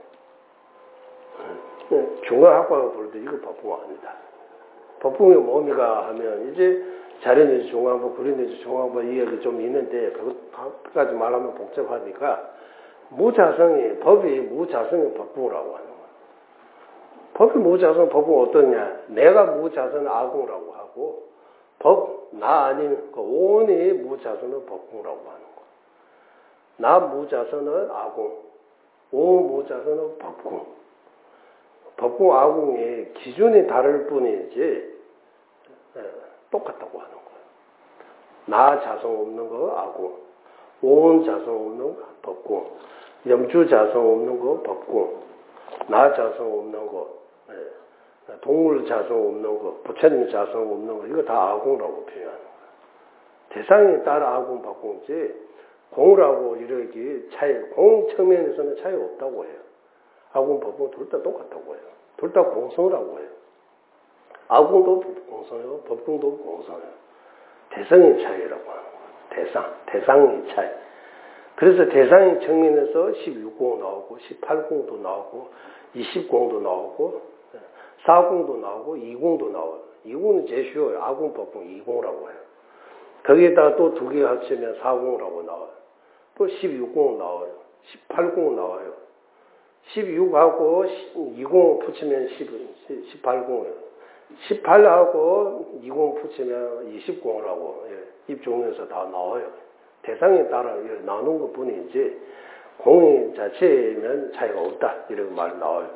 어, 중간학과가 부르듯 이거 법궁 아니다. 법궁이 뭡니까 하면, 이제 자연유지 중앙부, 구린유지 중앙부 이야기 좀 있는데, 그것까지 말하면 복잡하니까, 무자성이, 법이 무자성의 법궁이라고 하는 거예요. 법이 무자성 법은 어떠냐? 내가 무자성 아궁이라고 하고 법, 나 아닌 그 오온이 무자선은 법궁이라고 하는 거예요. 나 무자선은 아궁, 오 무자선은 법궁. 법궁, 아궁의 기준이 다를 뿐이지 똑같다고 하는 거예요. 나 자성 없는 거 아궁, 오온 자성 없는 거 법궁, 염주 자성 없는 거 법궁, 나 자성 없는 거, 동물 자성 없는 거, 부처님 자성 없는 거, 이거 다 아궁이라고 표현하는 거예요. 대상에 따라 아궁, 법궁이지 공이라고 이렇게 차이, 공 측면에서는 차이가 없다고 해요. 아궁, 법궁 둘 다 똑같다고 해요. 둘 다 공성이라고 해요. 아궁도 공성이고 법궁도 공성이에요. 대상의 차이라고 하는 거예요. 대상, 대상의 차이. 그래서 대상의 측면에서 십육 궁 나오고 십팔 궁도 나오고 이십 궁도 나오고 사 궁도 나오고 이 궁도 나와요. 이 궁은 제일 쉬워요. 아궁, 법궁, 이 궁이라고 해요. 거기에다가 또 두 개 합치면 사 궁이라고 나와요. 또 십육 궁 나와요. 십팔 궁 나와요. 십육하고 이 궁 붙이면 십팔 궁이에요. 십팔하고 이 궁 붙이면 이십 궁이라고 입종에서 다 나와요. 대상에 따라 나눈 것 뿐이지 공이 자체면 차이가 없다 이런 말이 나와요.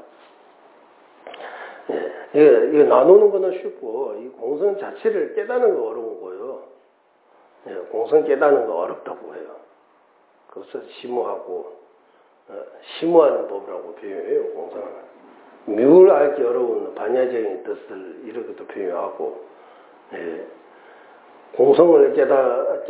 예, 이거, 이거 나누는 거는 쉽고 이 공성 자체를 깨닫는 거 어려운 거예요. 예, 공성 깨닫는 거 어렵다고 해요. 그래서 심오하고 어, 심오한 법이라고 표현해요. 공성은. 묘를 알기 어려운 반야적인 뜻을 이렇게도 표현하고, 예, 공성을 깨달,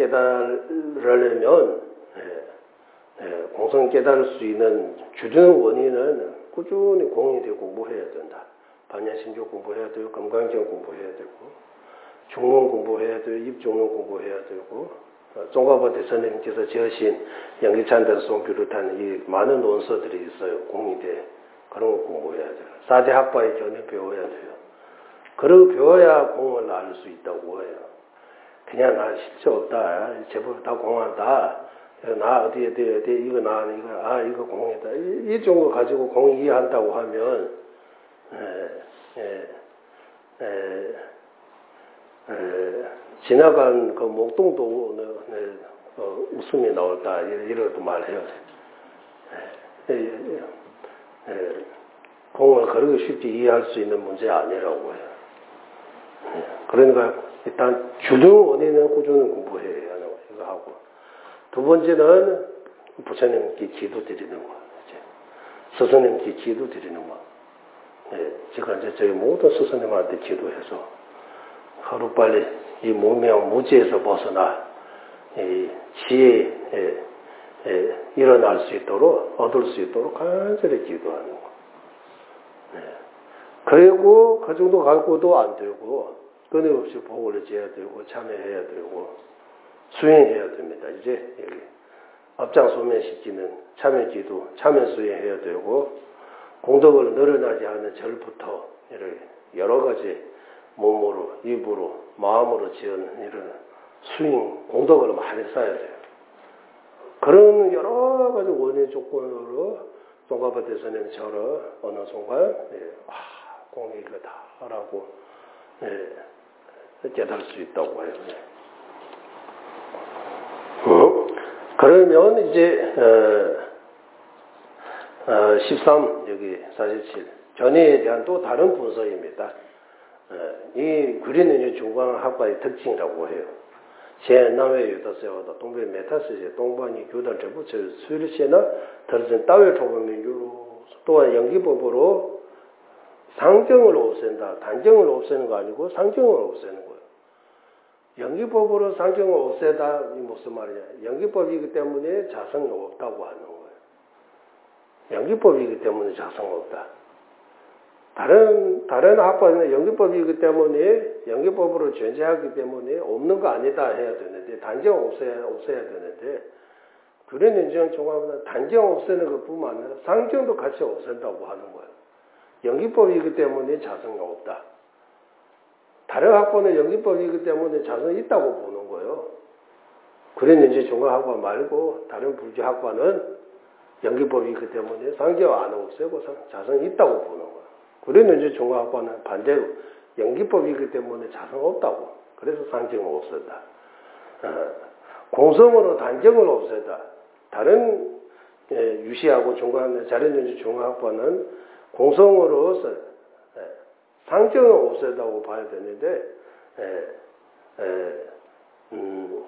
깨달으려면, 예, 예, 공성을 깨달을 수 있는 주된 원인은 꾸준히 공인되 공부해야 된다. 반야심조 공부해야 되고, 금강경 공부해야 되고, 중론 공부해야 되고, 입중론 공부해야 되고, 종가보 대선님께서 지으신 영기찬대성 비롯한 이 많은 논서들이 있어요. 공인대. 그런 거 공부해야 돼요. 사대 학파의 견해 배워야 돼요. 그러고 배워야 공을 알 수 있다고 해요. 그냥 나 실체 없다. 제법 다 공한다. 나 어디 어디 어디 이거 나 이거 아 이거 공이다. 이, 이 정도 가지고 공 이해한다고 하면 에, 에, 에, 에, 지나간 그 목동도 네, 어, 웃음이 나올다. 이렇게 말해요. 에, 에, 에, 예, 공을 그렇게 쉽게 이해할 수 있는 문제 아니라고 해요. 예, 그러니까 일단 주등 원인은 꾸준히 공부해야 하는 거 이거 하고 두 번째는 부처님께 기도 드리는 거, 이제 스승님께 기도 드리는 거. 예, 제가 이제 저희 모든 스승님한테 기도해서 하루빨리 이 무명 무지에서 벗어나 이 지혜 예, 예, 일어날 수 있도록, 얻을 수 있도록 간절히 기도하는 거. 예. 그리고 그 정도 갖고도 안 되고, 끊임없이 복을 지어야 되고, 참여해야 되고, 수행해야 됩니다. 이제 여기 앞장소면시키는 참여 기도, 참여 수행해야 되고, 공덕을 늘어나지 않는 절부터 이렇게 여러 가지 몸으로, 입으로, 마음으로 지은 이런 수행, 공덕을 많이 쌓아야 돼요. 그런 여러 가지 원인 조건으로 종가보 대선님 저를 어느 순간 예, 아, 공이 이거다라고 예, 깨달을 수 있다고 해요. 예. 어? 그러면 이제 어, 어, 십삼 여기 사십칠 전의에 대한 또 다른 분석입니다. 어, 이 그리는 중광학과의 특징이라고 해요. 제南외 유다세와다 동백 메타시제 동반이 교단 전부처 수일시나 더전 따외 초보민주로 또한 연기법으로 상정을 없앤다. 단정을 없애는 거 아니고 상정을 없애는 거예요. 연기법으로 상정을 없애다 이 무슨 말이냐? 연기법이기 때문에 자성이 없다고 하는 거예요. 연기법이기 때문에 자성이 없다. 다른, 다른 학파는 연기법이기 때문에, 연기법으로 존재하기 때문에 없는 거 아니다 해야 되는데, 단정 없애야, 없애야 되는데, 그런 인정 종합은 단정 없애는 것 뿐만 아니라 상정도 같이 없앤다고 하는 거예요. 연기법이기 때문에 자성이 없다. 다른 학파는 연기법이기 때문에 자성이 있다고 보는 거예요. 그런 인정 종합학파 말고, 다른 불교 학파는 연기법이기 때문에 상정 안 없애고 자성이 있다고 보는 거예요. 그런 이제 종합학과는 반대로 연기법이기 때문에 자성 없다고 그래서 상정을 없애다. 어, 공성으로 단정을 없애다. 다른 예, 유시하고 중간 자연연주 중학과는 공성으로서 예, 상정을 없애다고 봐야 되는데 예, 예, 음,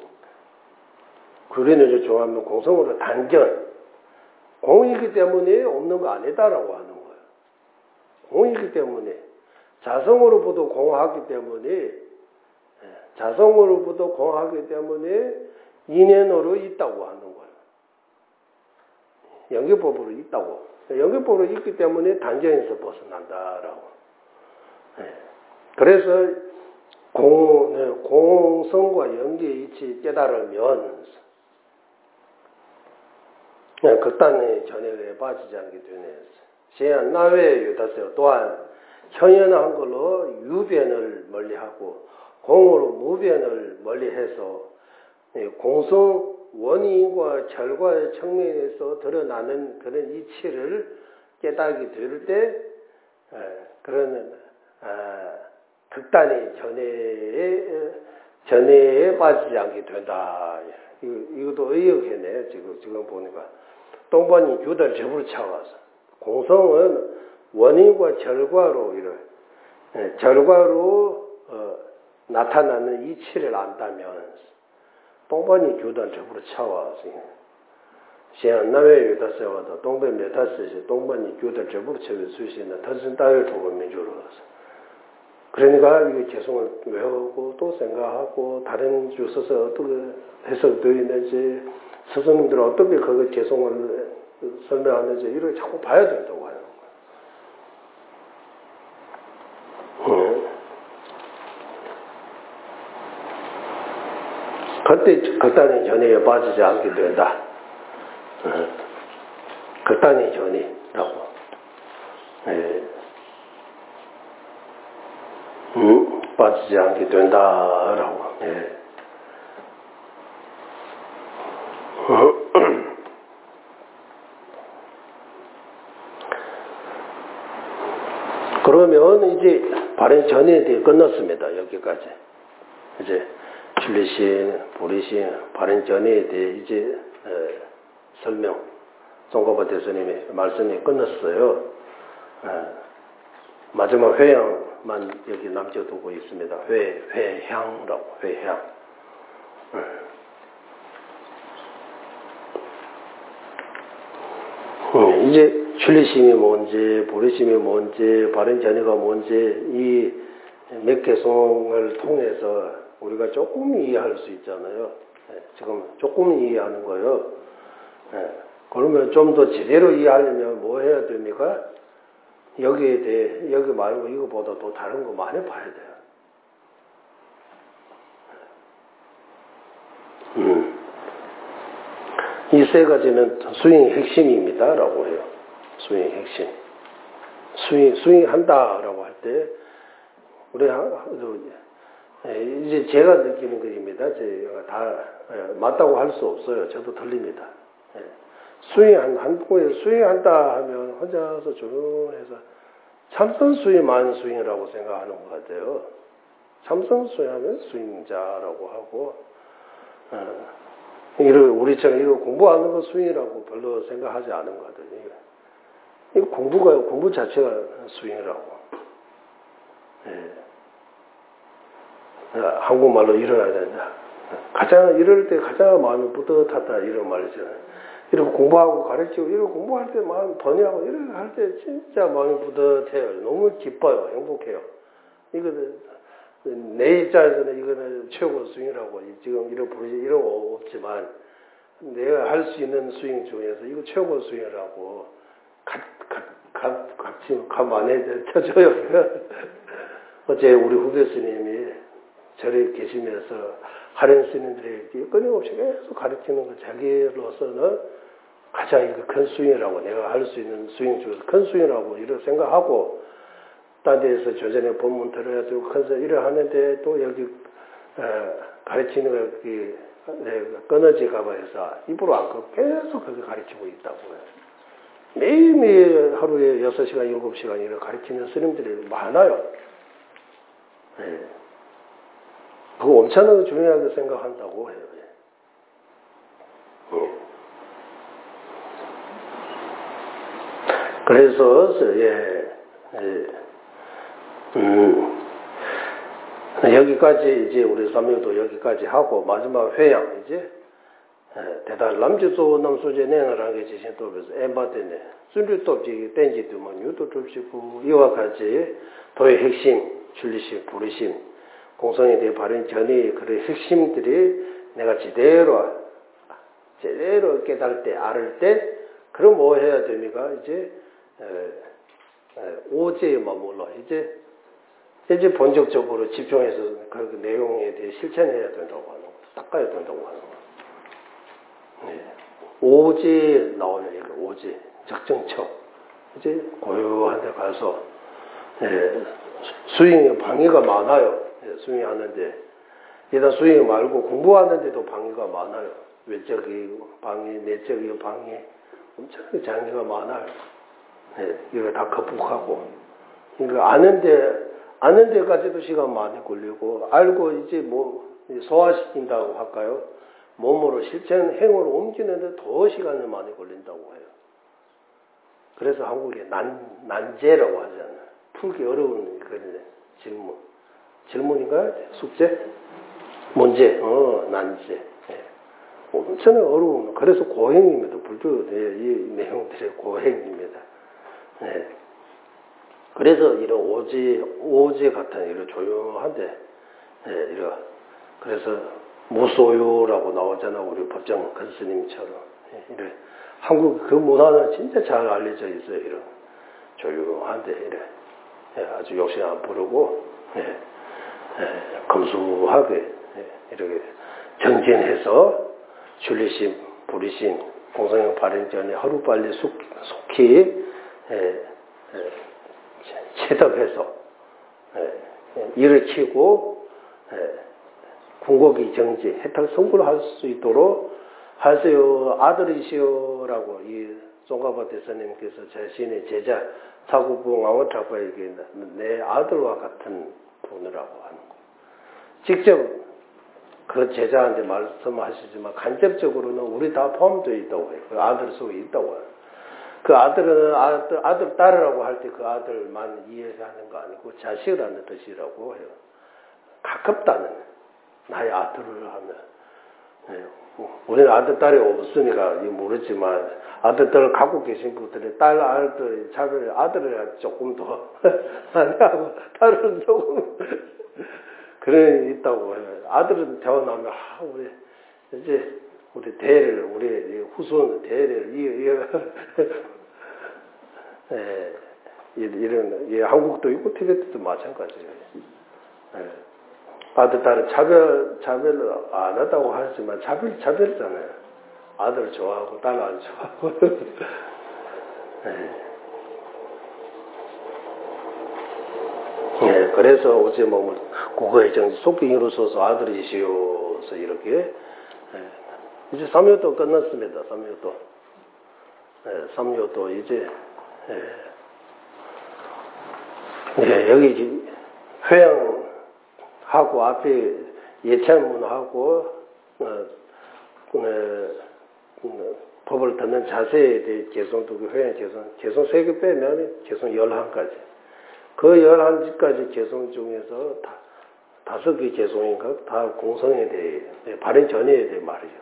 구린연주 중학은 공성으로 단정. 공이기 때문에 없는 거 아니다라고 하는 거예요. 공이기 때문에 자성으로부터 공하기 때문에 자성으로부터 공하기 때문에 인연으로 있다고 하는 거예요. 연계법으로 있다고. 연계법으로 있기 때문에 단정에서 벗어난다라고. 그래서 공, 공성과 연계의 이치 깨달으면 극단의 전액에 빠지지 않게 되네. 시안 나외 유다세요. 또한 현연한 걸로 유변을 멀리하고 공으로 무변을 멀리해서 공성 원인과 결과의 측면에서 드러나는 그런 이치를 깨닫게 될 때 그런 극단의 전해에 전해에 빠지지 않게 된다. 이것도 의역해내요. 지금 지금 보니까 똥반이 유다를 저부로 차와서 공성은 원인과 결과로 이런 예, 결과로 어, 나타나는 이치를 안다면 똥반이 유다를 저부로 차와서 시안 나외 유다세와도 똥배 메타스시 똥반이 유다를 저부로 차올 수 있는 터진 따위를 두고 민주로서 그러니까 이 개성을 외우고 또 생각하고 다른 주소서 어떻게 해석되어 있는지 스승님들은 어떻게 그 개성을 설명하는지 이걸 자꾸 봐야 된다고 하는 거예요. 음. 그때 극단의 전해에 빠지지 않게 된다. 음. 극단의 전해라고. 예. 음, 빠지지 않게 된다라고. 예. 그러면 이제 발행 전에 대해 끝났습니다. 여기까지. 이제 출리신, 보리신, 발행 전에 대해 이제 에, 설명, 송가바 대선님의 말씀이 끝났어요. 에, 마지막 회양만 여기 남겨두고 있습니다. 회, 회향이라고, 회향. 에. 음, 이제 출리심이 뭔지, 보리심이 뭔지, 발행 전해가 뭔지 이 몇 개송을 통해서 우리가 조금 이해할 수 있잖아요. 네, 지금 조금 이해하는 거예요. 네, 그러면 좀 더 제대로 이해하려면 뭐 해야 됩니까? 여기에 대해 여기 말고 이거보다 또 다른 거 많이 봐야 돼요. 음. 이 세 가지는 수행의 핵심입니다라고 해요. 수행의 핵심. 수행, 수행한다라고 할 때, 우리, 이제 제가 느끼는 것입니다. 제가 다 맞다고 할 수 없어요. 저도 틀립니다. 수행한, 한국에 수행한다 하면 혼자서 조용해서 참선 수행만 수행이라고 생각하는 것 같아요. 참선 수행하면 수행자라고 하고, 이거 우리처럼 이거 공부하는 거 수행이라고 별로 생각하지 않은 것 같아요. 이거 공부가 공부 자체가 수행이라고. 예. 한국말로 일어나야 된다. 가장 이럴 때 가장 마음이 뿌듯하다 이런 말이잖아요. 이렇게 공부하고 가르치고 이렇게 공부할 때 마음 번뇌하고 이렇게 할 때 진짜 마음이 뿌듯해요. 너무 기뻐요. 행복해요. 이거는 내 입장에서는 이거는 최고 수행이라고 지금 이런 부르지 이런 거 없지만 내가 할 수 있는 수행 중에서 이거 최고 수행이라고 각 같이 가만히 쳐줘요. 어제 우리 후배 스님이 절에 계시면서 하련 스님들에게 끊임없이 계속 가르치는 거 자기로서는 가장 이거 큰 수행이라고 내가 할 수 있는 수행 중에서 큰 수행이라고 이렇게 생각하고 딴 데에서 조전에 본문 들어가지고 큰서 일을 하는데 또 여기 에, 가르치는 거 끊어질까봐 해서 입으로 안 끊고 계속 그렇게 가르치고 있다고요. 매일매일 하루에 여섯 시간, 일곱 시간 이렇게 가르치는 스님들이 많아요. 네. 그거 엄청나게 중요하게 생각한다고 해요. 예. 그래서 예, 예, 음, 여기까지 이제 우리 삼요도 여기까지 하고 마지막 회양 이제 대단 남주소 남소제 내나라는 게 지신 또 그래서 엠바데네 순주톱지 땡지도 뭐 유도 좁시고 이와 같이 도의 핵심 줄리심 부르심 공성에 대해 바른 전이 그런 핵심들이 내가 제대로 제대로 깨달을 때 알을 때 그럼 뭐 해야 됩니까? 이제 에, 에, 오제에 머물러 이제 이제 본격적으로 집중해서 그 내용에 대해 실천해야 된다고 하는 거, 닦아야 된다고 하는 거. 네. 오제 나오는 얘기, 오제 작정처 이제 고요한 데 가서 예, 수행에 방해가 많아요. 예, 수행하는데 일단 수행 말고 공부하는데도 방해가 많아요. 외적인 방해, 내적인 방해 엄청나게 장애가 많아요. 예, 이거 다克服하고 이거 아는데 아는 데까지도 시간 많이 걸리고 알고 이제 뭐 소화시킨다고 할까요? 몸으로 실천 행으로 옮기는데 더 시간이 많이 걸린다고 해요. 그래서 한국에 난 난제라고 하잖아요. 풀기 어려운 그런 질문. 질문인가요? 숙제? 문제. 어, 난제. 예. 엄청나게 어려운. 그래서 고행입니다. 불교 예, 이 내용들이 고행입니다. 예. 그래서 이런 오지 오지 같은 이런 조용한데 예, 이런 그래서 무소유라고 나오잖아 우리 법정 근스님처럼 예, 이런 한국 그 문화는 진짜 잘 알려져 있어요. 이런 조용한데 이래 예, 아주 욕심 안 부르고 예, 예, 검소하게 예, 이렇게 정진해서 줄리심 부리심 공성형 발행 전에 하루빨리 속, 속히 예, 예, 채덕해서 예, 일을 키고 예, 궁극이 정지 해탈 성불을 할 수 있도록 하세요 아들이시오라고 이 송가바 대사님께서 자신의 제자 사구부 아원타바에게 내 아들과 같은 분이라고 하는 거. 직접 그 제자한테 말씀하시지만 간접적으로는 우리 다 포함되어 있다고 해요. 그 아들 속에 있다고 해요. 그 아들은 아들, 아들 딸이라고 할 때 그 아들만 이해하는 거 아니고 자식이라는 뜻이라고 해요. 가깝다는 나의 아들을 하면 네. 우리는 아들 딸이 없으니까 모르지만 아들 딸을 갖고 계신 분들은 딸 아들 자기를 아들을 조금 더 아니하고 딸은 조금 그래 있다고 해요. 아들은 태어나면 아 우리 이제 우리 대를 우리 후손 대를 이어 예, 이런 예, 한국도 있고 티베트도 마찬가지예요. 예. 아들 딸은 차별 차별을 안 한다고 하지만 차별 차별이잖아요. 아들 좋아하고 딸 안 좋아하고. 예. 예, 그래서 어제 뭐 국어의 정지 속기로 써서 아들이시오서 이렇게 예. 이제 삼요도 끝났습니다. 삼요도 예, 삼요도 이제 예. 예, 여기 회양하고 앞에 예찬문하고 어, 어, 어, 법을 듣는 자세에 대해 개성도 그 회양 개성 개성 세 개 빼면 개성 열한 가지 그 열한 가지 개성 중에서 다, 다섯 개 개성인가 다 공성에 대해 발행 전에 대해 말이죠.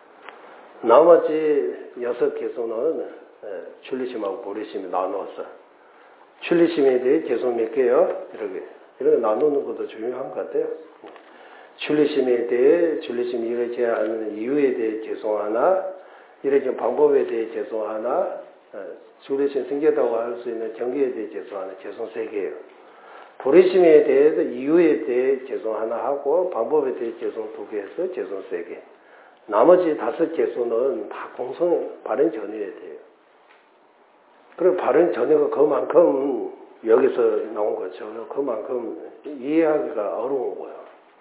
나머지 여섯 개성은 출리심하고 보리심이 나누었어. 출리심에 대해 개성 몇 개요? 이렇게 이렇게 나누는 것도 중요한 것 같아요. 출리심에 대해 출리심이 이렇게 하는 이유에 대해 개성 하나, 이렇게 방법에 대해 개성 하나, 출리심 생겼다고 할 수 있는 경계에 대해 개성 하나, 개성 세 개예요. 보리심에 대해서 이유에 대해 개성 하나 하고 방법에 대해 개성 두 개에서 개성 세 개. 나머지 다섯 개수는 다 공성 발행 전이어야 돼요. 그리고 발행 전이가 그만큼 여기서 나온 거죠. 그만큼 이해하기가 어려운 거예요.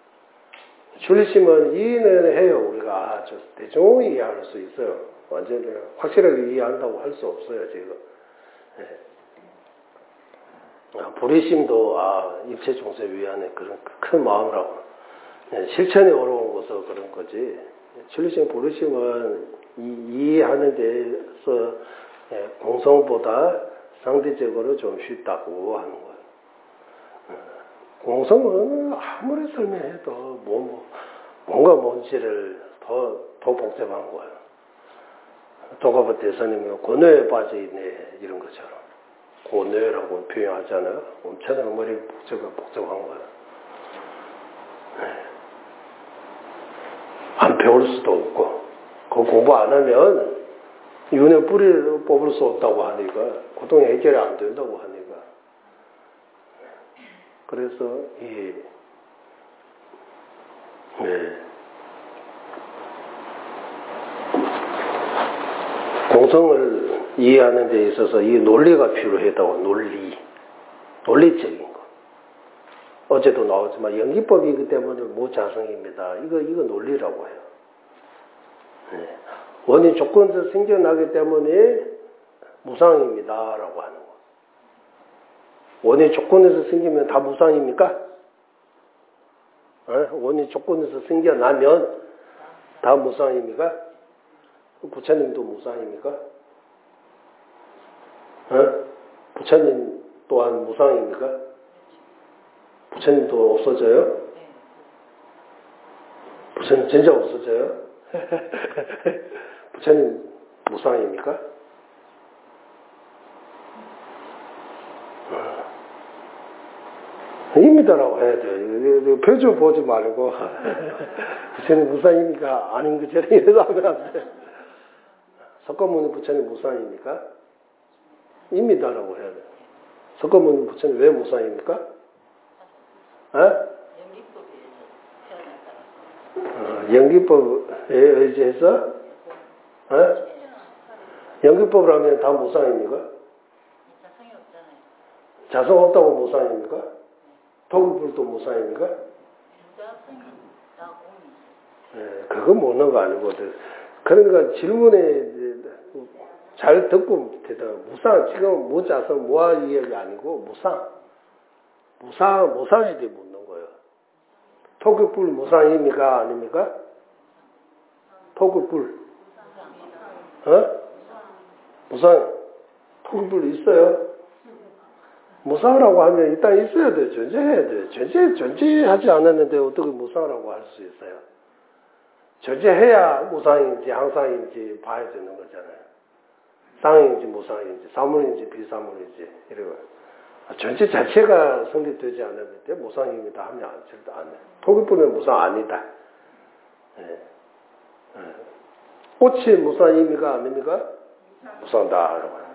출리심은 이해는 해요. 우리가 아, 저 대충 이해할 수 있어요. 완전히 확실하게 이해한다고 할 수 없어요. 지금. 네. 아, 보리심도 아, 입체 종세 위안의 그런 큰 마음이라고. 실천이 어려운 것은 그런 거지. 진리심 부르심은 이해하는 데서 공성보다 상대적으로 좀 쉽다고 하는 거예요. 공성은 아무리 설명해도 뭐, 뭐 뭔가 뭔지를 더, 더 복잡한 거예요. 도가부 대사님이 고뇌에 빠져있네 이런 것처럼 고뇌라고 표현하잖아요. 엄청나게 머리 복잡한, 복잡한 거예요. 안 배울 수도 없고 그 공부 안 하면 윤회 뿌리를 뽑을 수 없다고 하니까 고통 해결이 안 된다고 하니까 그래서 이 네. 공성을 이해하는 데 있어서 이 논리가 필요하다고. 논리 논리적인 거. 어제도 나오지만 연기법이기 때문에 무자성입니다. 이거 이거 논리라고 해요. 네. 원인 조건에서 생겨나기 때문에 무상입니다라고 하는 거. 원인 조건에서 생기면 다 무상입니까? 네? 원인 조건에서 생겨나면 다 무상입니까? 부처님도 무상입니까? 네? 부처님 또한 무상입니까? 부처님도 없어져요? 부처님 진짜 없어져요? 부처님 무상입니까? 입니다라고 해야 돼요. 표정 보지 말고 부처님 무상입니까? 아닌 것처럼 이래서 하면 안 돼. 석가모니 부처님 무상입니까? 입니다라고 해야 돼요. 석가모니 부처님 왜 무상입니까? 어, 연기법에 의지해서 어? 연기법을 하면 다 무상입니까? 자성이 없잖아요. 자성 없다고 무상입니까? 토급불도 무상입니까? 자성이 다 오니. 예, 그건 못는 거 아니거든. 그러니까 질문에 잘 듣고 대답. 무상 지금 무자성 무아 이야기 아니고 무상. 무상 무상에 대해 묻는 거예요. 토급불 무상입니까 아닙니까? 토급불. 어? 무상. 토급불 있어요? 무상이라고 하면 일단 있어야 돼요. 존재해야 돼요. 존재, 존재하지 않았는데 어떻게 무상이라고 할 수 있어요? 존재해야 무상인지 항상인지 봐야 되는 거잖아요. 쌍인지 무상인지 사물인지 비사물인지 이러고 존재 자체가 성립되지 않았는데 무상입니다 하면 절대 안 해요. 토기불은 무상 아니다. 네. 네. 꽃이 무상입니까 아닙니까? 무상다라고 해요.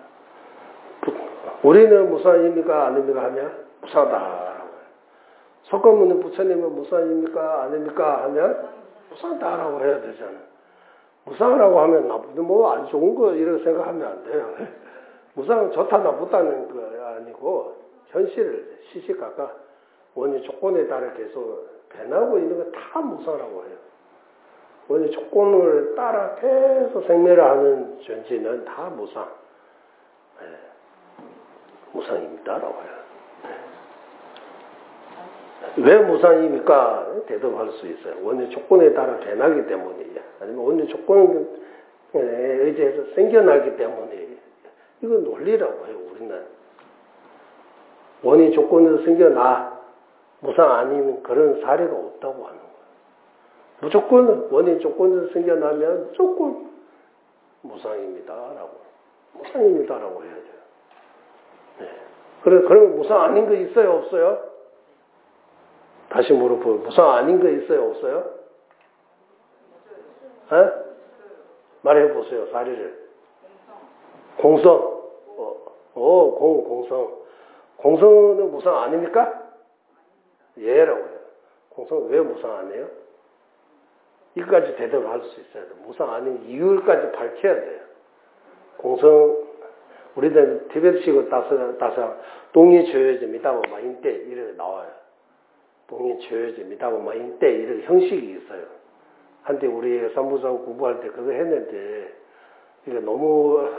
우리는 무상입니까 아닙니까 하면 무상다라고 해요. 석가모니 부처님은 무상입니까 아닙니까 하면 무상다라고 해야 되잖아요. 무상이라고 하면 나쁘든 뭐 안 좋은 거 이렇게 생각하면 안 돼요. 무상은 좋다 나쁘다는 거 아니고 현실을 시시각각 원인 조건에 따라 계속 변하고 있는 거 다 무상이라고 해요. 원인 조건을 따라 계속 생매를 하는 존재는 다 무상. 네. 무상입니다라고 해요. 네. 왜 무상입니까? 대답할 수 있어요. 원인 조건에 따라 변하기 때문이에요. 아니면 원인 조건에 의지해서 생겨나기 때문에 이건 논리라고 해요. 우리는 원인 조건에서 생겨나 무상 아닌 그런 사례가 없다고 하는 거예요. 무조건 원인 조건에서 생겨나면 무조건 무상입니다라고 무상입니다라고 해야 돼요. 네. 그래 그러면 무상 아닌 거 있어요 없어요? 다시 물어보면 무상 아닌 거 있어요 없어요? 에? 말해보세요 사례를. 공성. 어, 어 공, 공성. 공성은 무상 아닙니까? 예라고 해요. 공성은 왜 무상 아니에요? 이까지 대답을 할 수 있어야 돼요. 무상 아닌 이유까지 밝혀야 돼요. 공성, 우리들 티베트식으로 따서, 따서, 동이 조여져 미다고 마인때 이렇게 나와요. 동이 조여져 미다고 마인때 이런 형식이 있어요. 한때 우리 삼부사고 공부할 때 그거 했는데, 이거 너무,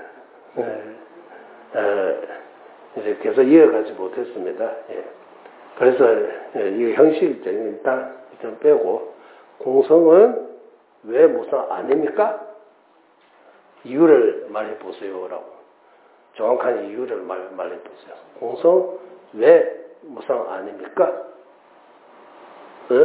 네. 에, 이제 계속 이어가지 못했습니다. 예. 그래서 이 형식적인 일단 일단 빼고 공성은 왜 무상 아닙니까? 이유를 말해 보세요라고. 정확한 이유를 말, 말해 보세요. 공성 왜 무상 아닙니까? 네?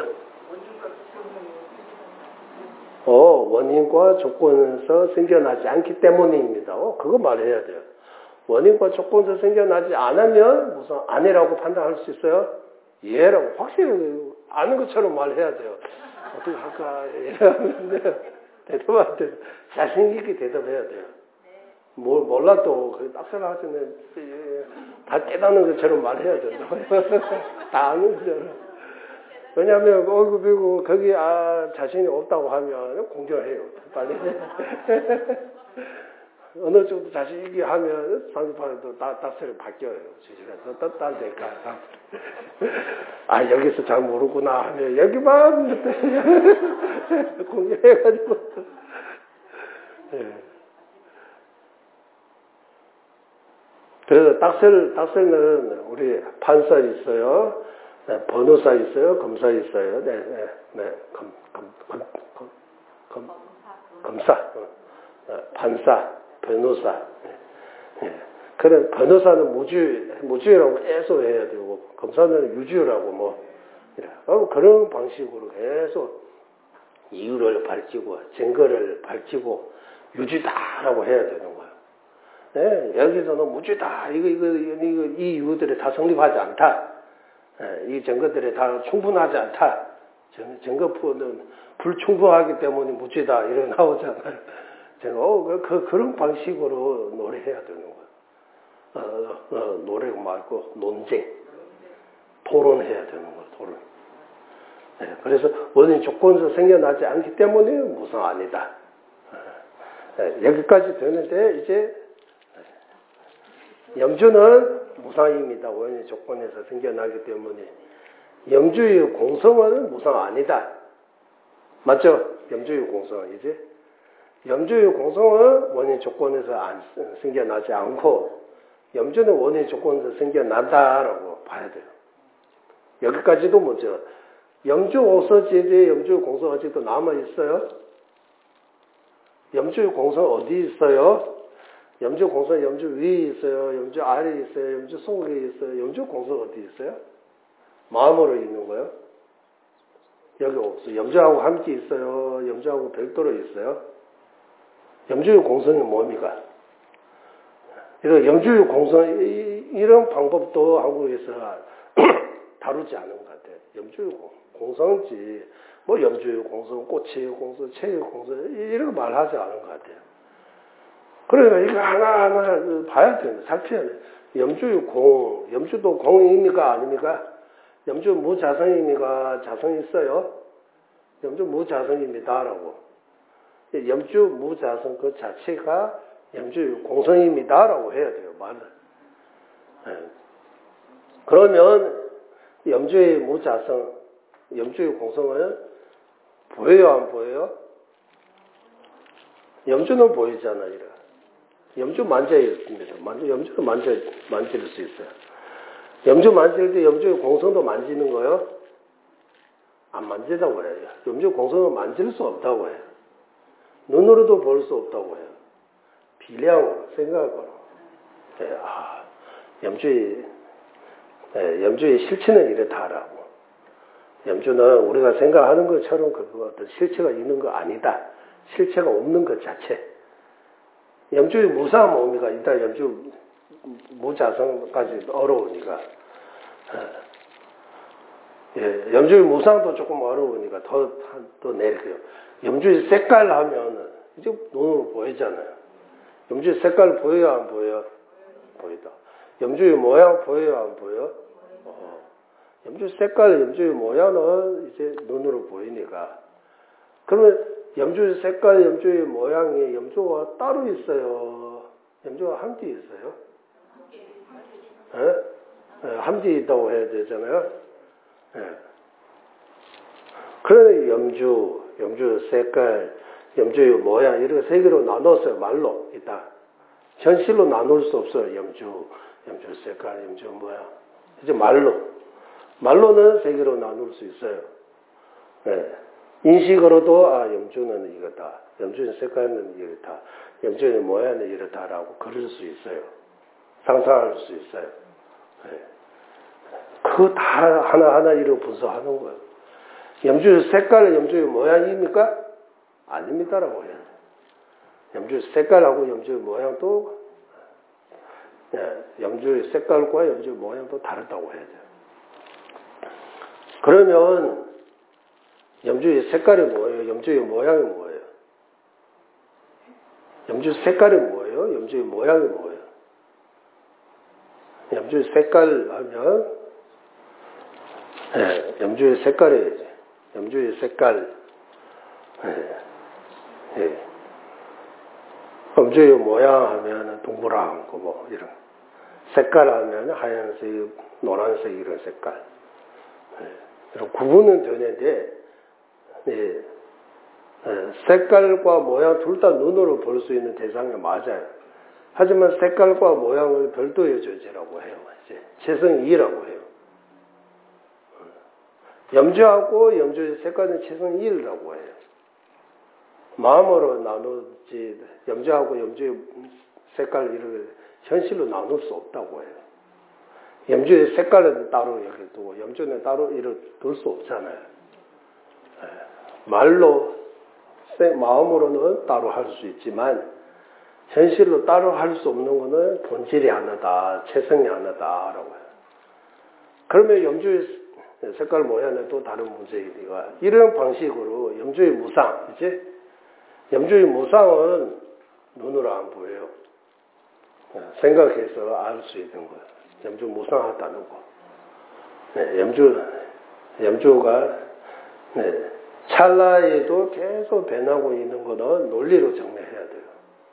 어, 원인과 조건에서 생겨나지 않기 때문입니다. 어, 그거 말해야 돼요. 원인과 조건에서 생겨나지 않으면 무슨 아니라고 판단할 수 있어요? 예라고 확실히 아는 것처럼 말해야 돼요. 어떻게 할까? 이러면 대답할 때 자신있게 대답해야 돼요. 뭘 몰라도 딱설하시면 다 깨닫는 것처럼 말해야 된다고. 다 아는 것처럼. 왜냐하면 얼굴 비고 거기 아 자신이 없다고 하면 공정해요. 빨리. 어느 정도 자신 있게 하면 상대방도 딱설이 바뀌어요. 지시가 딴 데 가. 아 여기서 잘 모르구나 하면 여기만 공정해가지고. 네. 그래서 딱설, 딱설은 우리 판사 있어요. 네, 변호사 있어요. 검사 있어요. 네, 네, 네. 검, 검, 검, 검, 검, 검사, 어, 판사, 변호사. 네, 네. 그런 변호사는 무죄, 무죄라고 계속 해야 되고, 검사는 유죄라고 뭐, 어, 그런 방식으로 계속 이유를 밝히고, 증거를 밝히고, 유죄다라고 해야 되는 거예요. 네, 여기서는 무죄다. 이거, 이거, 이거, 이 이유들이 다 성립하지 않다. 네, 이 증거들이 다 충분하지 않다. 증거는 불충분하기 때문에 무죄다. 이런 나오잖아요. 제가, 어, 그, 그, 그런 방식으로 노래해야 되는 거예요. 어, 어, 노래 말고 논쟁. 토론해야 되는 거예요, 토론. 네, 그래서 원인 조건에서 생겨나지 않기 때문에 무상 아니다. 네, 여기까지 되는데, 이제, 염주는 무상입니다. 원인 조건에서 생겨나기 때문에. 염주의 공성은 무상 아니다. 맞죠? 염주의 공성은 이제. 염주의 공성은 원인 조건에서 안, 생겨나지 않고, 염주는 원인 조건에서 생겨난다라고 봐야 돼요. 여기까지도 먼저. 염주 오서지에 염주의 공성 아직도 남아있어요? 염주의 공성 어디 있어요? 염주 공성 염주 위에 있어요. 염주 아래에 있어요. 염주 속에 있어요. 염주 공성 어디 있어요? 마음으로 있는 거예요. 여기 없어요. 염주하고 함께 있어요. 염주하고 별도로 있어요. 염주의 공성이 뭡니까? 이런 염주의 공성 이런 방법도 한국에서 다루지 않은 것 같아요. 염주의 공성지 뭐 염주의 공성, 꽃의 공성, 채의 공성 이런 거 말하지 않은 것 같아요. 그러니까 이거 하나하나 봐야 됩니다. 살펴야 돼요. 염주의 공, 염주도 공입니까? 아닙니까? 염주 무자성입니까? 자성이 있어요? 염주 무자성입니다라고. 염주 무자성 그 자체가 염주의 공성입니다라고 해야 돼요. 말을. 네. 그러면 염주의 무자성, 염주의 공성은 보여요? 안 보여요? 염주는 보이잖아요. 이래. 염주 만져야 있습니다. 만져, 염주는 만져, 만질 수 있어요. 염주 만질 때 염주의 공성도 만지는 거요? 안 만지다고 해요. 염주 공성은 만질 수 없다고 해요. 눈으로도 볼 수 없다고 해요. 비량으로, 생각으로. 네, 아, 염주의, 네, 염주의 실체는 이렇다라고. 염주는 우리가 생각하는 것처럼 그 어떤 실체가 있는 거 아니다. 실체가 없는 것 자체. 염주의 무상 뭡니까? 일단 염주 무자성까지 어려우니까. 예, 염주의 무상도 조금 어려우니까 더, 더 내릴게요. 염주의 색깔 하면 이제 눈으로 보이잖아요. 염주의 색깔 보여요? 안 보여요? 보이다. 염주의 모양 보여요? 안 보여요? 어. 염주의 색깔, 염주의 모양은 이제 눈으로 보이니까. 그러면 염주의 색깔, 염주의 모양이 염주가 따로 있어요? 염주가 함께 있어요? 예? 예, 함께 있다고 해야 되잖아요? 예. 그러니 염주, 염주 색깔, 염주의 모양, 이렇게 세 개로 나눴어요. 말로, 일단. 현실로 나눌 수 없어요. 염주, 염주 색깔, 염주 모양. 이제 말로. 말로는 세 개로 나눌 수 있어요. 예. 인식으로도 아 염주는 이거다. 염주의 색깔은 이렇다. 염주의 모양은 이렇다라고 그릴 수 있어요. 상상할 수 있어요. 예. 그거 다 하나하나 이렇게 분석하는 거예요. 염주의 색깔, 염주의 모양입니까? 아닙니다라고 해야 돼요. 염주의 색깔하고 염주의 모양도 예, 염주의 색깔과 염주의 모양도 다르다고 해야 돼요. 그러면 염주의 색깔이 뭐예요? 염주의 모양이 뭐예요? 염주의 색깔이 뭐예요? 염주의 모양이 뭐예요? 염주의 색깔 하면 예, 염주의 색깔이 염주의 색깔 예, 예. 염주의 모양 하면 동그란 거 뭐 이런 색깔 하면 하얀색, 노란색 이런 색깔 예, 이런 구분은 되는데 예, 예, 색깔과 모양 둘 다 눈으로 볼 수 있는 대상이 맞아요. 하지만 색깔과 모양을 별도의 존재라고 해요. 이제 최성이라고 해요. 염주하고 염주의 색깔은 최성일이라고 해요. 마음으로 나누지 염주하고 염주의 색깔 이렇게 현실로 나눌 수 없다고 해요. 염주의 색깔은 따로 이렇게 두고 염주는 따로 이렇게 둘 수 없잖아요. 말로 마음으로는 따로 할 수 있지만 현실로 따로 할 수 없는 것은 본질이 하나다, 체성이 하나다라고 해요. 그러면 염주의 색깔 모양은 또 다른 문제이니까 이런 방식으로 염주의 무상, 이제 염주의 무상은 눈으로 안 보여요. 생각해서 알 수 있는 거예요. 염주 무상하다는 거. 네, 염주, 염주가 네, 찰나에도 계속 변하고 있는 거는 논리로 정리해야 돼요.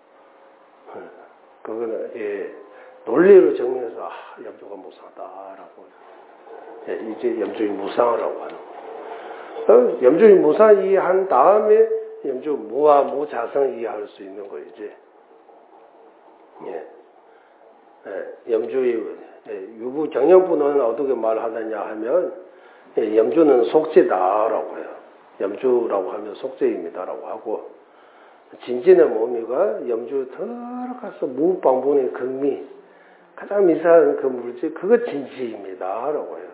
그거는 예, 논리로 정리해서 아, 염주가 무상하다라고 예, 이제 염주의 무상이라고 하는 거예요. 염주의 무상 이해한 다음에 염주 무와 무자성 이해할 수 있는 거예요. 이제 예, 예, 염주의 예, 유부 경영부는 어떻게 말하느냐 하면 예, 염주는 속죄다라고 해요. 염주라고 하면 속죄입니다라고 하고 진진의 몸이가 염주 들어가서 무방분의 극미 가장 미세한 그 물질 그거 진지입니다라고 해요.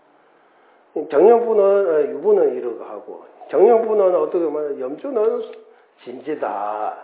경영부는 유부는 이러고 하고 경영부는 어떻게 말하면 염주는 진지다.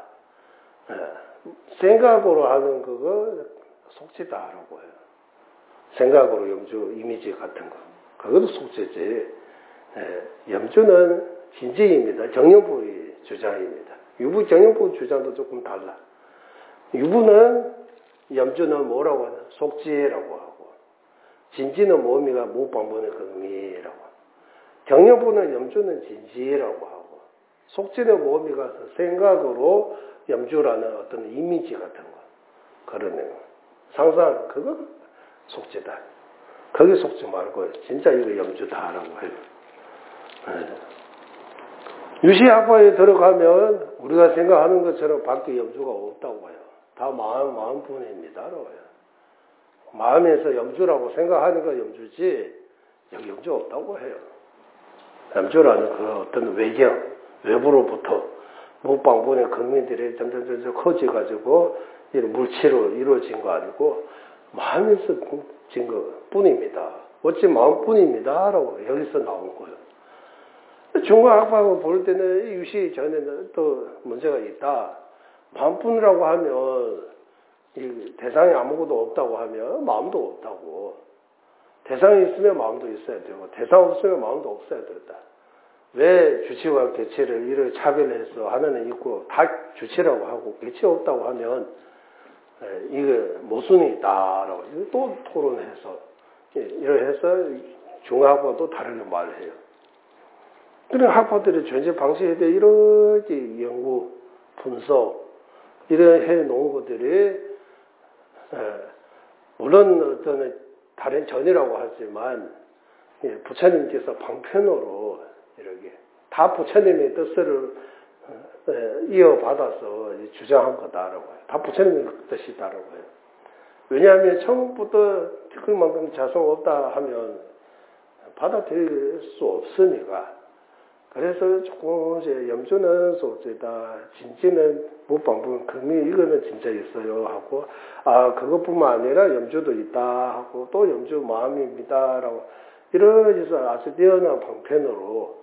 생각으로 하는 그거 속죄다라고 해요. 생각으로 염주 이미지 같은 거 그것도 속죄지. 염주는 진지입니다. 경영부의 주장입니다. 유부 경영부 주장도 조금 달라. 유부는 염주는 뭐라고 하나 속죄라고 하고 진지는 몸이가 무방분의 극미라고 경영부는 염주는 진지라고 하고 속죄는 몸이가 생각으로 염주라는 어떤 이미지 같은 거 그러네요. 상상 그거 속죄다. 거기 속죄 말고 진짜 이거 염주다라고 해요. 유시학파에 들어가면 우리가 생각하는 것처럼 밖에 염주가 없다고 해요. 다 마음, 마음뿐입니다라고 해요. 마음에서 염주라고 생각하는 거 염주지 여기 염주 없다고 해요. 염주라는 그 어떤 외경, 외부로부터 무방분의 극민들이 점점점점 커져가지고 물체로 이루어진 거 아니고 마음에서 진 것 뿐입니다. 어찌 마음뿐입니다라고 여기서 나온 거예요. 중국학파하고 볼 때는 유시 전에는 또 문제가 있다. 마음뿐이라고 하면 이 대상이 아무것도 없다고 하면 마음도 없다고. 대상이 있으면 마음도 있어야 되고 대상 없으면 마음도 없어야 된다. 왜 주체와 개체를 이렇게 차별해서 하나는 있고 다 주체라고 하고 개체 없다고 하면 이게 모순이 있다라고 또 토론해서 이렇게 해서 중학과가 또 다르게 말을 해요. 그런 학파들의 존재 방식에 대해 이렇게 연구, 분석, 이런 해 놓은 것들이, 물론 어떤 다른 전이라고 하지만, 부처님께서 방편으로 이렇게, 다 부처님의 뜻을 이어받아서 주장한 거다라고 해요. 다 부처님의 뜻이다라고 해요. 왜냐하면 처음부터 그만큼 자성 없다 하면, 받아들일 수 없으니까. 그래서 조금 이제 염주는 소재다, 진지는 무방분, 금이 이거는 진짜 있어요 하고, 아 그것뿐만 아니라 염주도 있다 하고, 또 염주 마음입니다라고 이러해서 아주 뛰어난 방편으로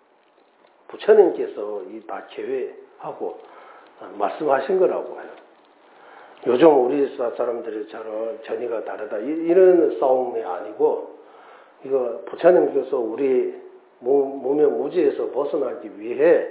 부처님께서 이 다 계획하고 말씀하신 거라고 해요. 요즘 우리 사람들처럼 전이가 다르다 이런 싸움이 아니고, 이거 부처님께서 우리 몸의 무지에서 벗어나기 위해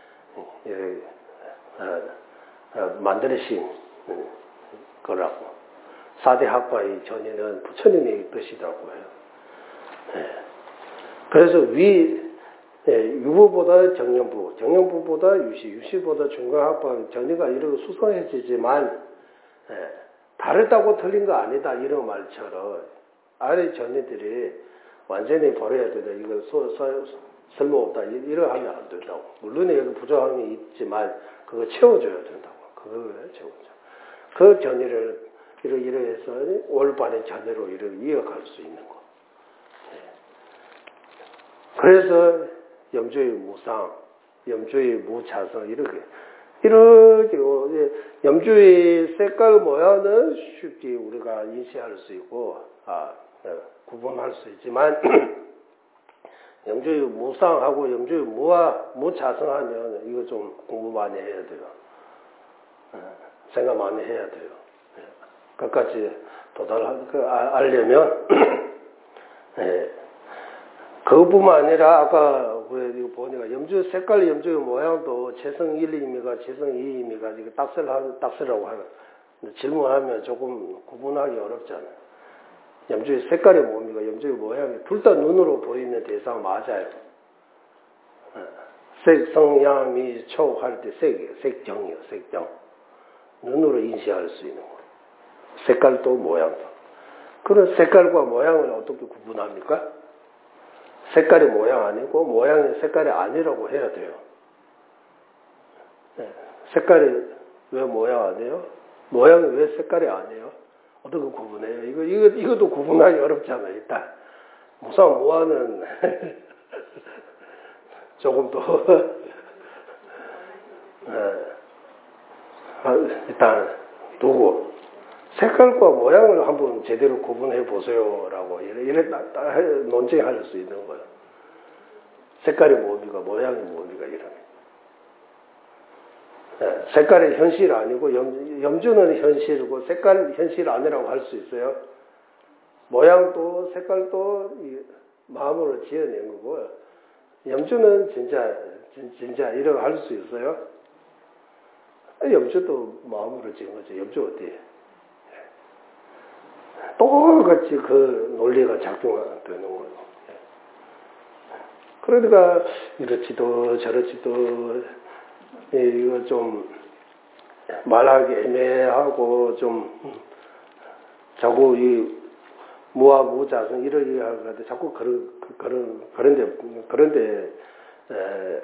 만들으신 거라고. 사대 학파의 전이는 부처님의 뜻이라고 해요. 그래서 위 유부보다 정년부, 정년부보다 유시, 유시보다 중간학파 전이가 이렇게 수성해지지만 다르다고 틀린 거 아니다 이런 말처럼 아래 전이들이 완전히 버려야 된다. 이거 소, 소, 쓸모없다. 이러 하면 안 된다고. 물론 여기 부족함이 있지만 그거 채워줘야 된다고. 그걸 채워줘. 그 전이를 이러 이러 해서 올바른 전이로 이러 이어갈 수 있는 거. 네. 그래서 염주의 무상, 염주의 무차성 이렇게 이렇게 염주의 색깔 모양은 쉽게 우리가 인식할 수 있고 아. 구분할 수 있지만 염주의 무상하고 염주의 무와 무차성하면 이거 좀 공부 많이 해야 돼요. 생각 많이 해야 돼요. 끝까지 도달하려면 네. 그것뿐만 아니라 아까 우리 보니까 염주 색깔 염주의 모양도 재성 일 임의가 재성 이 임의가 이거 딱설 딱설이라고 하는 질문하면 조금 구분하기 어렵잖아요. 염주의 색깔의 뭡니까? 염주의 모양이 둘 다 눈으로 보이는 대상 맞아요. 색, 성, 양, 미, 초 할 때 색, 색정이요, 색정. 눈으로 인식할 수 있는 거. 색깔도 모양도. 그런 색깔과 모양을 어떻게 구분합니까? 색깔이 모양 아니고 모양이 색깔이 아니라고 해야 돼요. 색깔이 왜 모양 아니에요? 모양이 왜 색깔이 아니에요? 어떻게 구분해요? 이거, 이거, 이것도 구분하기 어렵잖아요, 일단. 무상, 무아는, 조금 더, 일단, 두고, 색깔과 모양을 한번 제대로 구분해 보세요, 라고, 이래, 이래, 논쟁할 수 있는 거예요. 색깔이 뭡니까? 모양이 뭡니까? 이러면. 네, 색깔이 현실 아니고 염, 염주는 현실이고 색깔 현실 아니라고 할 수 있어요. 모양도 색깔도 이, 마음으로 지어낸 거고 염주는 진짜 진짜 이라고 할 수 있어요. 염주도 마음으로 지은 거죠. 염주 어디? 똑같이 그 논리가 작동되는 거예요. 그러니까 이렇지도 저렇지도 이거 좀 말하기 애매하고 좀 자꾸 이 무와 무자성 이러이 하는데 자꾸 그런 그런 그런데 그런데 에,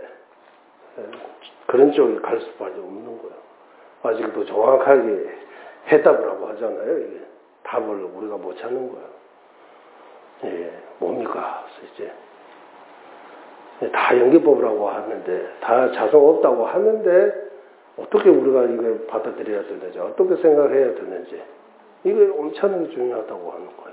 그런 쪽에 갈 수밖에 없는 거예요. 아직도 정확하게 해답을 하고 하잖아요. 이게 답을 우리가 못 찾는 거예요. 예, 뭡니까? 이제 다 연기법이라고 하는데, 다 자성 없다고 하는데, 어떻게 우리가 이걸 받아들여야 되는지, 어떻게 생각해야 되는지, 이게 엄청나게 중요하다고 하는 거예요.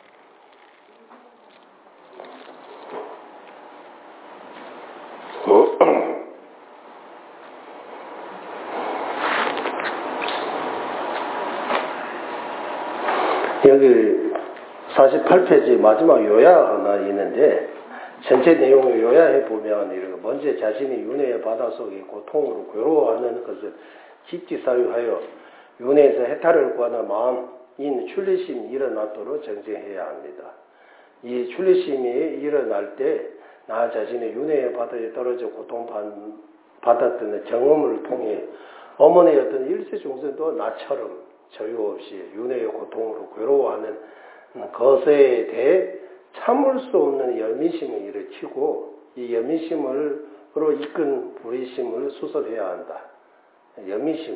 여기 사십팔 페이지 마지막 요약 하나 있는데, 전체 내용을 요약해 보면 이렇게 먼저 자신이 윤회의 바다 속에 고통으로 괴로워하는 것을 직지사유하여 윤회에서 해탈을 구하는 마음인 출리심이 일어나도록 정정해야 합니다. 이 출리심이 일어날 때 나 자신이 윤회의 바다에 떨어져 고통받았던 경험을 통해 어머니였던 일체 중생도 나처럼 저유 없이 윤회의 고통으로 괴로워하는 것에 대해 참을 수 없는 열민심을 일으키고 이 열민심으로 이끈 불의심을 수설해야 한다. 열민심,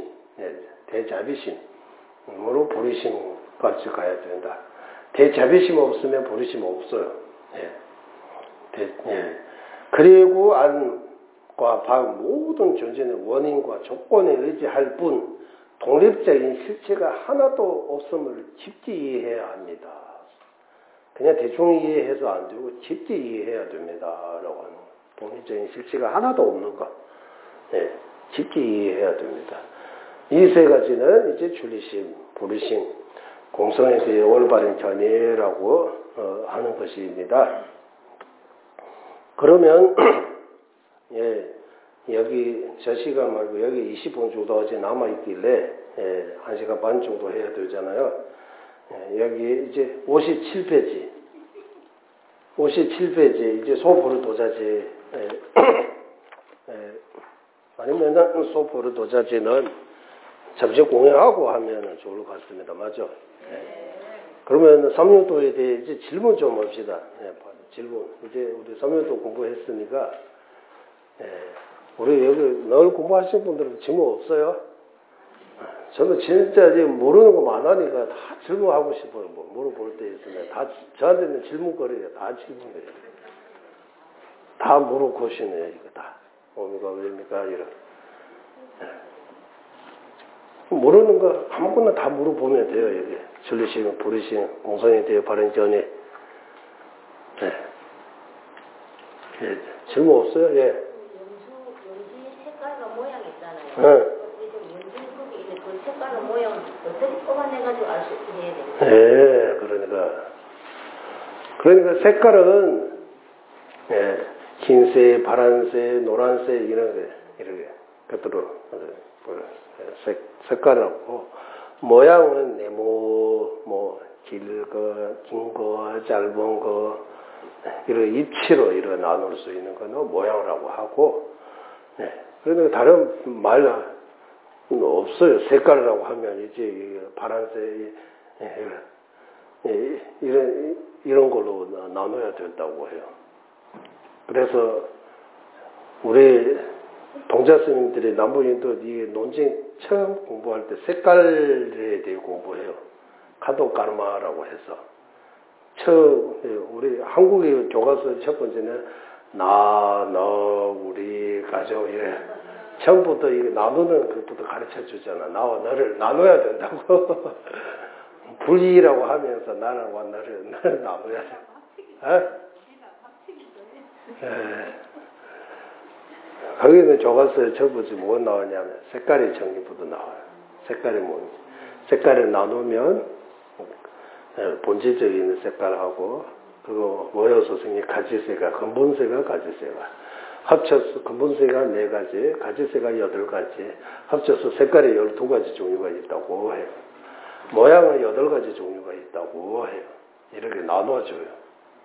대자비심으로 불의심까지 가야 된다. 대자비심 없으면 불의심 없어요. 예. 예. 그리고 안과 박 모든 존재는 원인과 조건에 의지할 뿐 독립적인 실체가 하나도 없음을 깊이 이해해야 합니다. 그냥 대충 이해해서 안 되고 깊이 이해해야 됩니다. 라고 하는 독립적인 실체가 하나도 없는 것. 예. 깊이 이해해야 됩니다. 이 세 가지는 이제 줄리심, 부르심, 공성에 대해 올바른 견해라고 어, 하는 것입니다. 그러면 예, 여기 저 시간 말고 여기 이십 분 정도 어제 남아있길래 예, 한 시간 반 정도 해야 되잖아요. 예, 여기 이제 오십칠 페이지 오십칠 페이지 이제 소포르 도자지 예, 예, 아니면 소포르 도자지는 잠시 공연하고 하면 좋을 것 같습니다. 맞죠? 네. 그러면 삼육도에 대해 이제 질문 좀 합시다. 네, 질문. 이제 우리 삼육도 공부했으니까, 네, 우리 여기 늘 공부하시는 분들은 질문 없어요? 저는 진짜 지금 모르는 거 많으니까 다 질문하고 싶어요. 뭐 물어볼 때 있으면 다 저한테는 질문거리예요. 다 질문거리예요. 다 물어보시네요. 이거 다. 뭡니까 왜입니까 이런. 네. 모르는 거 아무거나 다 물어보면 돼요. 여기 줄리심, 부르심, 공성에 대해 바른 견해. 네. 예. 질문 없어요? 예. 연주, 연주 색깔과 모양 있잖아요. 네. 연주 그 색깔과 모양 어떻게 뽑아내가지고 알 수 있게 해야 됩니까? 예, 그러니까. 그러니까 색깔은, 예, 흰색, 파란색, 노란색, 이런 게, 이렇게, 끝으로, 색, 색깔하고, 모양은 네모, 뭐, 길 거, 긴 거, 짧은 거, 이런 입체로 이렇게 나눌 수 있는 거는 모양이라고 하고, 네. 그러니까 다른 말 없어요. 색깔이라고 하면 이제 파란색, 이런, 이런 걸로 나눠야 된다고 해요. 그래서 우리 동자 스님들이 남부인도 이 논쟁 처음 공부할 때 색깔에 대해 공부해요. 카도카르마라고 해서. 처음, 우리 한국의 교과서 첫 번째는 나, 너, 우리, 가족, 이래. 처음부터 이게 나누는 것부터 가르쳐 주잖아. 나와 너를 나눠야 된다고. 분리라고 하면서 나와 너를, 너를 나눠야 돼. 어? 예. 거기는 교과서에 첫 번째 뭐 나오냐면 색깔의 정의부터 나와요. 색깔이 뭔지. 색깔을 나누면 본질적인 색깔하고 그거 모여서 생긴 가지세가 근본세가 가지세가 합쳐서 근본세가 네 가지, 가지세가 여덟 가지, 합쳐서 색깔이 열두 가지 종류가 있다고 해요. 모양은 여덟 가지 종류가 있다고 해요. 이렇게 나눠줘요.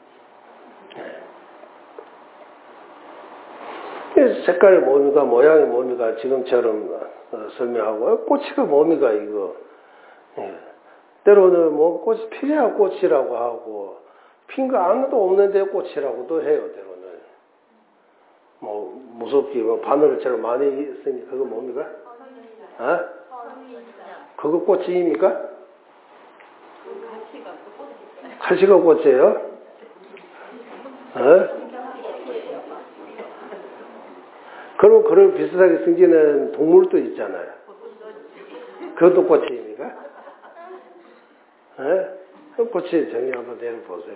색깔이 뭡니까? 모양이 뭡니까? 지금처럼 설명하고 꽃이가 뭡니까? 이거. 예. 때로는 뭐 꽃이 피어야 꽃이라고 하고 핀 거 아무도 없는데 꽃이라고도 해요. 때로는. 뭐 무섭게 뭐 바늘처럼 많이 있으니 그거 뭡니까? 어? 그거 꽃입니까? 가시가 꽃이에요? 어? 그럼 그런 비슷하게 생기는 동물도 있잖아요. 그것도 꽃입니까? 예? 그 꽃이 정리 한번 내려보세요.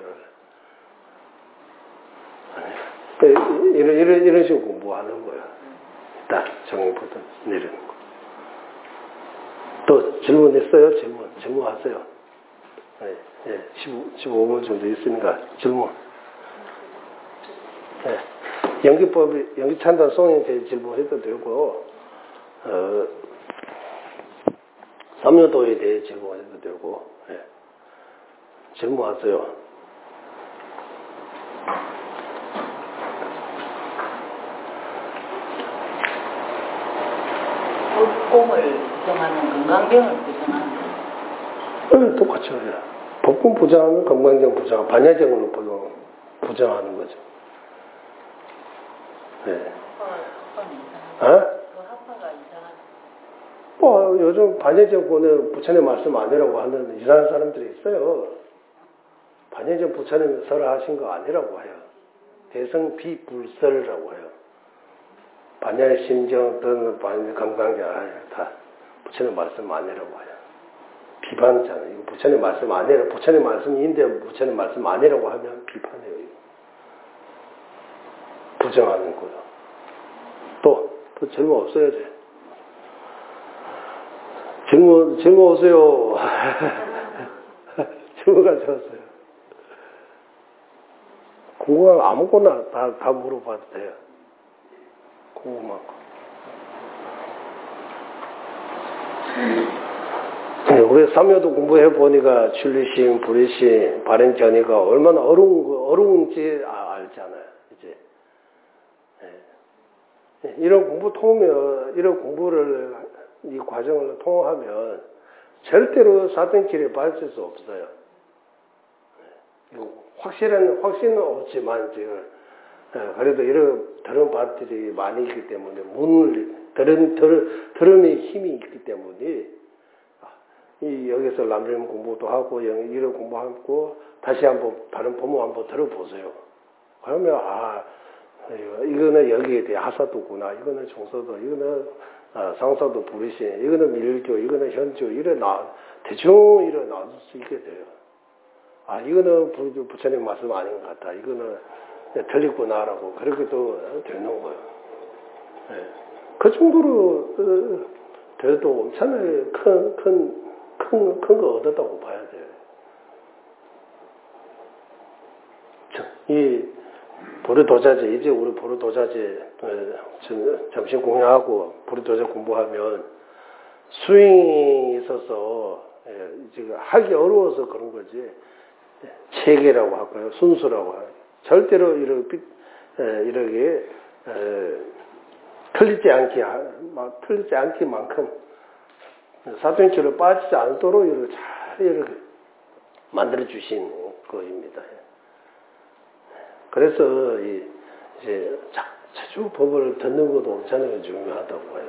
이런, 이런, 이런 식으로 공부하는 거예요. 일단 정리부터 내리는 거. 또 질문 있어요? 질문. 질문하세요. 예, 예, 십오 분 정도 있으니까 질문. 예. 연기법이, 연기찬단 송에 대해 질문해도 되고, 어, 삼요도에 대해 질문해도 되고, 예. 질문하세요. 법공을 부정하는 건강병을 부정하는 네, 똑같죠. 예. 법공 부정하면 건강정 부정, 반야정으로 부정, 부정하는 거죠. 네. 합파가 어? 그 합파가 이상한. 뭐 요즘 반야정권은 부처님 말씀 아니라고 하는 이상한 사람들이 있어요. 반야정 부처님이 설하신 거 아니라고 해요. 대성 비불설이라고 해요. 반야의 심정 또는 반야의 감각이야 다 부처님 말씀 아니라고 해요. 비판잖아요. 이거 부처님 말씀 아니라 부처님 말씀인데 부처님 말씀 아니라고 하면 비판해요. 이거. 부정하는 거요. 또, 또 질문 없어야지. 질문, 질문 오세요. 질문 가져왔어요. 궁금한 거 아무거나 다, 다 물어봐도 돼요. 궁금한 거. 네, 우리 삼요도 공부해보니까 출리심, 불이심, 발행전이가 얼마나 어려운, 어려운지 알잖아요. 이제. 네. 이런 공부 통하면, 이런 공부를, 이 과정을 통하면 절대로 사등길에 빠질 수 없어요. 네. 확실한, 확신은 없지만, 지금, 그래도 이런 들은 바들이 많이 있기 때문에, 문을, 들은, 들, 들음의 힘이 있기 때문에, 이, 여기서 람림 공부도 하고, 이런 공부하고, 다시 한번, 다른 법문 한번 들어보세요. 그러면, 아, 이거는 여기에 대해 하사도구나, 이거는 종서도, 이거는 아, 상사도 부리신, 이거는 밀교, 이거는 현조, 이래 나, 대충 이래 나눌 수 있게 돼요. 아, 이거는 부, 부처님 말씀 아닌 것 같다. 이거는 틀리구나라고, 그렇게 또 되는 거예요. 네. 그 정도로, 어, 돼도 엄청나게 큰, 큰, 큰, 큰 거 얻었다고 봐야 돼요. 이, 보르도자제, 이제 우리 보르도자제, 점심 공양하고 보르도자제 공부하면 수행이 있어서, 이제 하기 어려워서 그런 거지, 체계라고 할까요? 순수라고 할까요? 절대로 이렇게, 이렇게, 틀리지 않게, 틀리지 않기만큼 사등길로 빠지지 않도록 이렇게 잘 이렇게 만들어주신 거입니다. 그래서, 이, 이제, 자주 법을 듣는 것도 엄청나게 중요하다고 해요.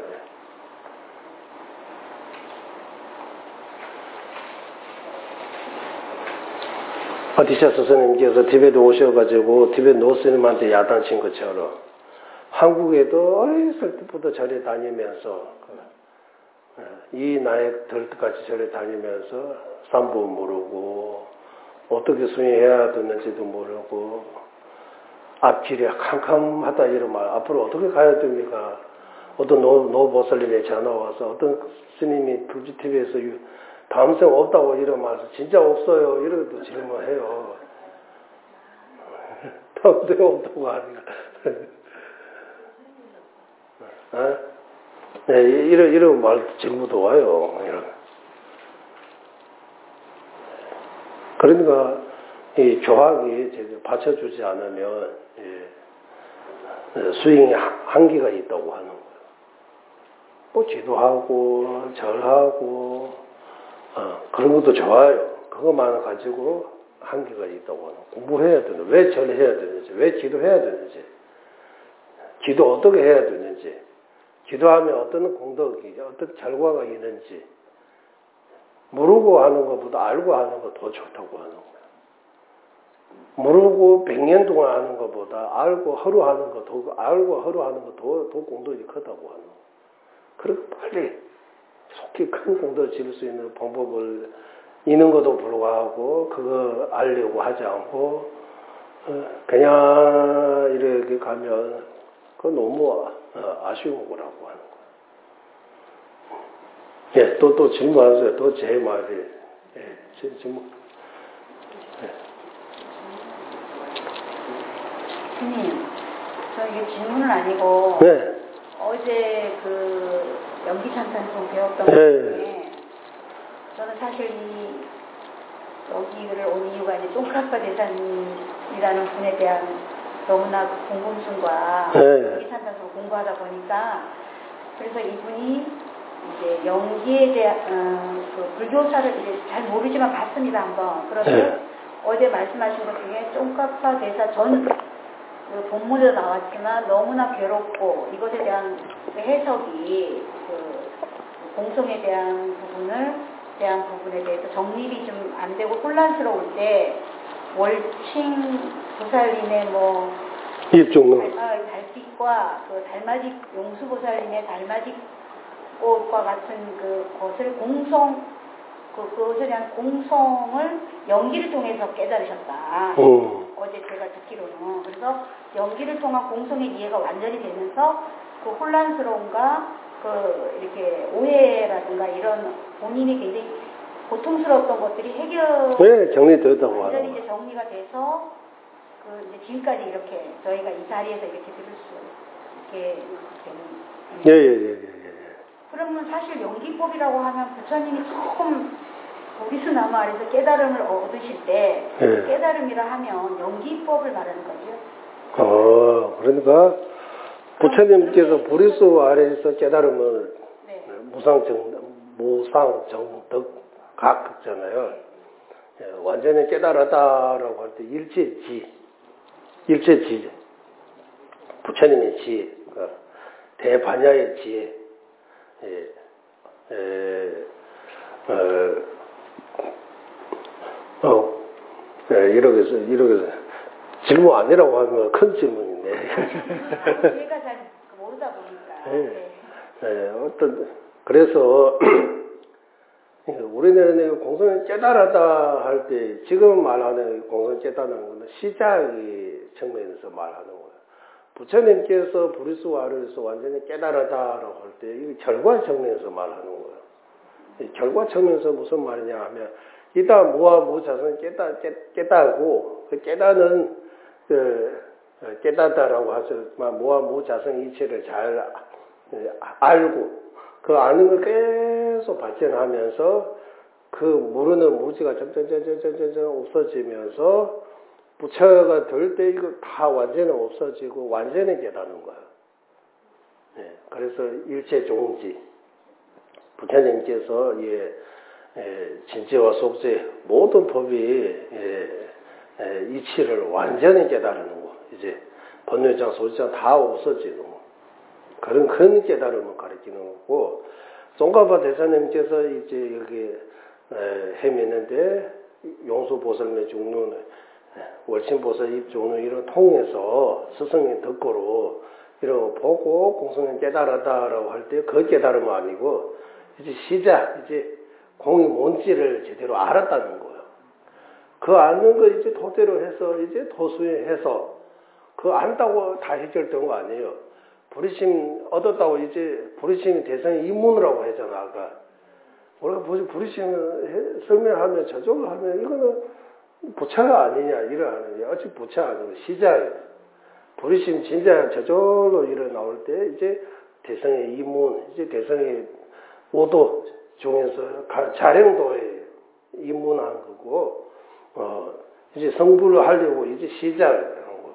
아디샤 스승님께서 티베트 오셔가지고, 티베트 노스님한테 야단친 것처럼, 한국에도 어렸을 때부터 절에 다니면서, 이 나이 들 때까지 절에 다니면서, 삼부 모르고, 어떻게 수행해야 되는지도 모르고, 앞길이 캄캄하다 이런 말, 앞으로 어떻게 가야 됩니까? 어떤 노, 노보살님이 전화 와서 어떤 스님이 불지티비에서 다음 생 없다고 이런 말해서 진짜 없어요. 이렇게도 질문해요. 다음 생 없다고 하니까. 어? 네, 이런, 이런 말, 질문도 와요. 이런. 그러니까, 이 교학이 받쳐주지 않으면, 예, 수행에 한계가 있다고 하는 거예요. 뭐, 기도하고, 절하고, 어, 그런 것도 좋아요. 그것만 가지고 한계가 있다고 하는 거예요. 공부해야 되는, 왜 절해야 되는지, 왜 기도해야 되는지, 기도 어떻게 해야 되는지, 기도하면 어떤 공덕이, 어떤 결과가 있는지, 모르고 하는 것보다 알고 하는 거 더 좋다고 하는 거예요. 모르고 백 년 동안 하는 것보다 알고 하루 하는 거 더, 알고 하루 하는 거 더, 더 공덕이 크다고 하는 거. 그렇게 빨리 속히 큰 공덕을 지을 수 있는 방법을 있는 것도 불구하고 그거 알려고 하지 않고 그냥 이렇게 가면 그거 너무 아쉬운 거라고 하는 거예요. 예, 또, 또 질문하세요. 또 제 말이. 예, 질문. 스님, 저 이게 질문은 아니고 네. 어제 그 연기찬탄송 배웠던 네. 것 중에 저는 사실 이 여기를 온 이유가 이제 쫑카파 대사님이라는 분에 대한 너무나 궁금증과 네. 연기찬탄송을 공부하다 보니까 그래서 이분이 이제 연기에 대한 어, 그 불교사를 이제 잘 모르지만 봤습니다 한번. 그런데 네. 어제 말씀하신 것 중에 쫑카파 대사 전 그 본문에도 나왔지만 너무나 괴롭고 이것에 대한 해석이 그 공성에 대한 부분을 대한 부분에 대해서 정립이 좀 안 되고 혼란스러울 때 월칭 보살님의 뭐 입종로. 달, 달빛과 그 달맞이 용수보살님의 달맞이 꽃과 같은 그 것을 공성 그 그것에 대한 공성을 연기를 통해서 깨달으셨다. 음. 어제 제가 듣기로는 그래서 연기를 통한 공성의 이해가 완전히 되면서 그 혼란스러움과 그 이렇게 오해라든가 이런 본인이 굉장히 고통스러웠던 것들이 해결 네, 정리되었다고 완전히 하는 이제 정리가 돼서 그 이제 지금까지 이렇게 저희가 이 자리에서 이렇게 들을 수 있게 되는. 예예예 예, 예, 예. 그러면 사실 연기법이라고 하면 부처님이 처음 보리스나무 아래서 깨달음을 얻으실 때 예. 깨달음이라 하면 연기법을 말하는 거죠. 어, 그러니까 부처님께서 보리스 아래에서 깨달음을 네. 무상정 무상정덕각잖아요. 예, 완전히 깨달았다라고 할 때 일체지, 일체지, 부처님의 지혜, 그 대반야의 지혜, 예, 예, 어, 어, 예, 이렇게 해서 이렇게 해서 질문 아니라고 하면 큰 질문이네. 제가 잘 모르다 보니까. 네. 네, 어떤 그래서 우리는 공성을 깨달았다 할 때 지금 말하는 공성을 깨달는 것은 시작의 측면에서 말하는 거예요. 부처님께서 부리스와르에서 완전히 깨달았다라고 할 때 이 결과 측면에서 말하는 거예요. 이 결과 측면에서 무슨 말이냐 하면 이다 무와 무자선 깨달 깨달고 그 깨닫는 그 깨닫다라고 하지만 무와 무자선 이체를 잘 알고 그 아는 걸 계속 발전하면서 그 모르는 무지가 점점점점점점 없어지면서 부처가 될 때 이거 다 완전히 없어지고 완전히 깨닫는 거예요. 네, 그래서 일체 종지 부처님께서 예, 예, 진지와 속지 모든 법이 예, 예, 이치를 완전히 깨달는 거. 이제 번뇌장, 소지장 다 없어지는 거. 그런 큰 깨달음을 가리키는 거고, 송가파 대사님께서 이제 여기 헤매는데 용수보살의 종류는 월침보살 입종류 이런 통해서 스승의 덕고로 이런 거 보고 공성을 깨달았다라고 할 때 그 깨달음은 아니고 이제 시작 이제 공이 뭔지를 제대로 알았다는 거예요. 그 아는 거 이제 토대로 해서 이제 도수해서 그 안다고 다 해결된 거 아니에요. 부리심 얻었다고 이제 부리심이 대상의 입문이라고 했잖아 아까. 우리가 부리심을 설명하면 저쪽을 하면 이거는 부차가 아니냐 이러하는 게 아직 부차 아니고 시작이에요. 부리심 진짜 저절로 일어나올 때 이제 대상의 입문 이제 대상의 오도 중에서 자령도에 입문한 거고 어 이제 성불을 하려고 이제 시작을 하는 거.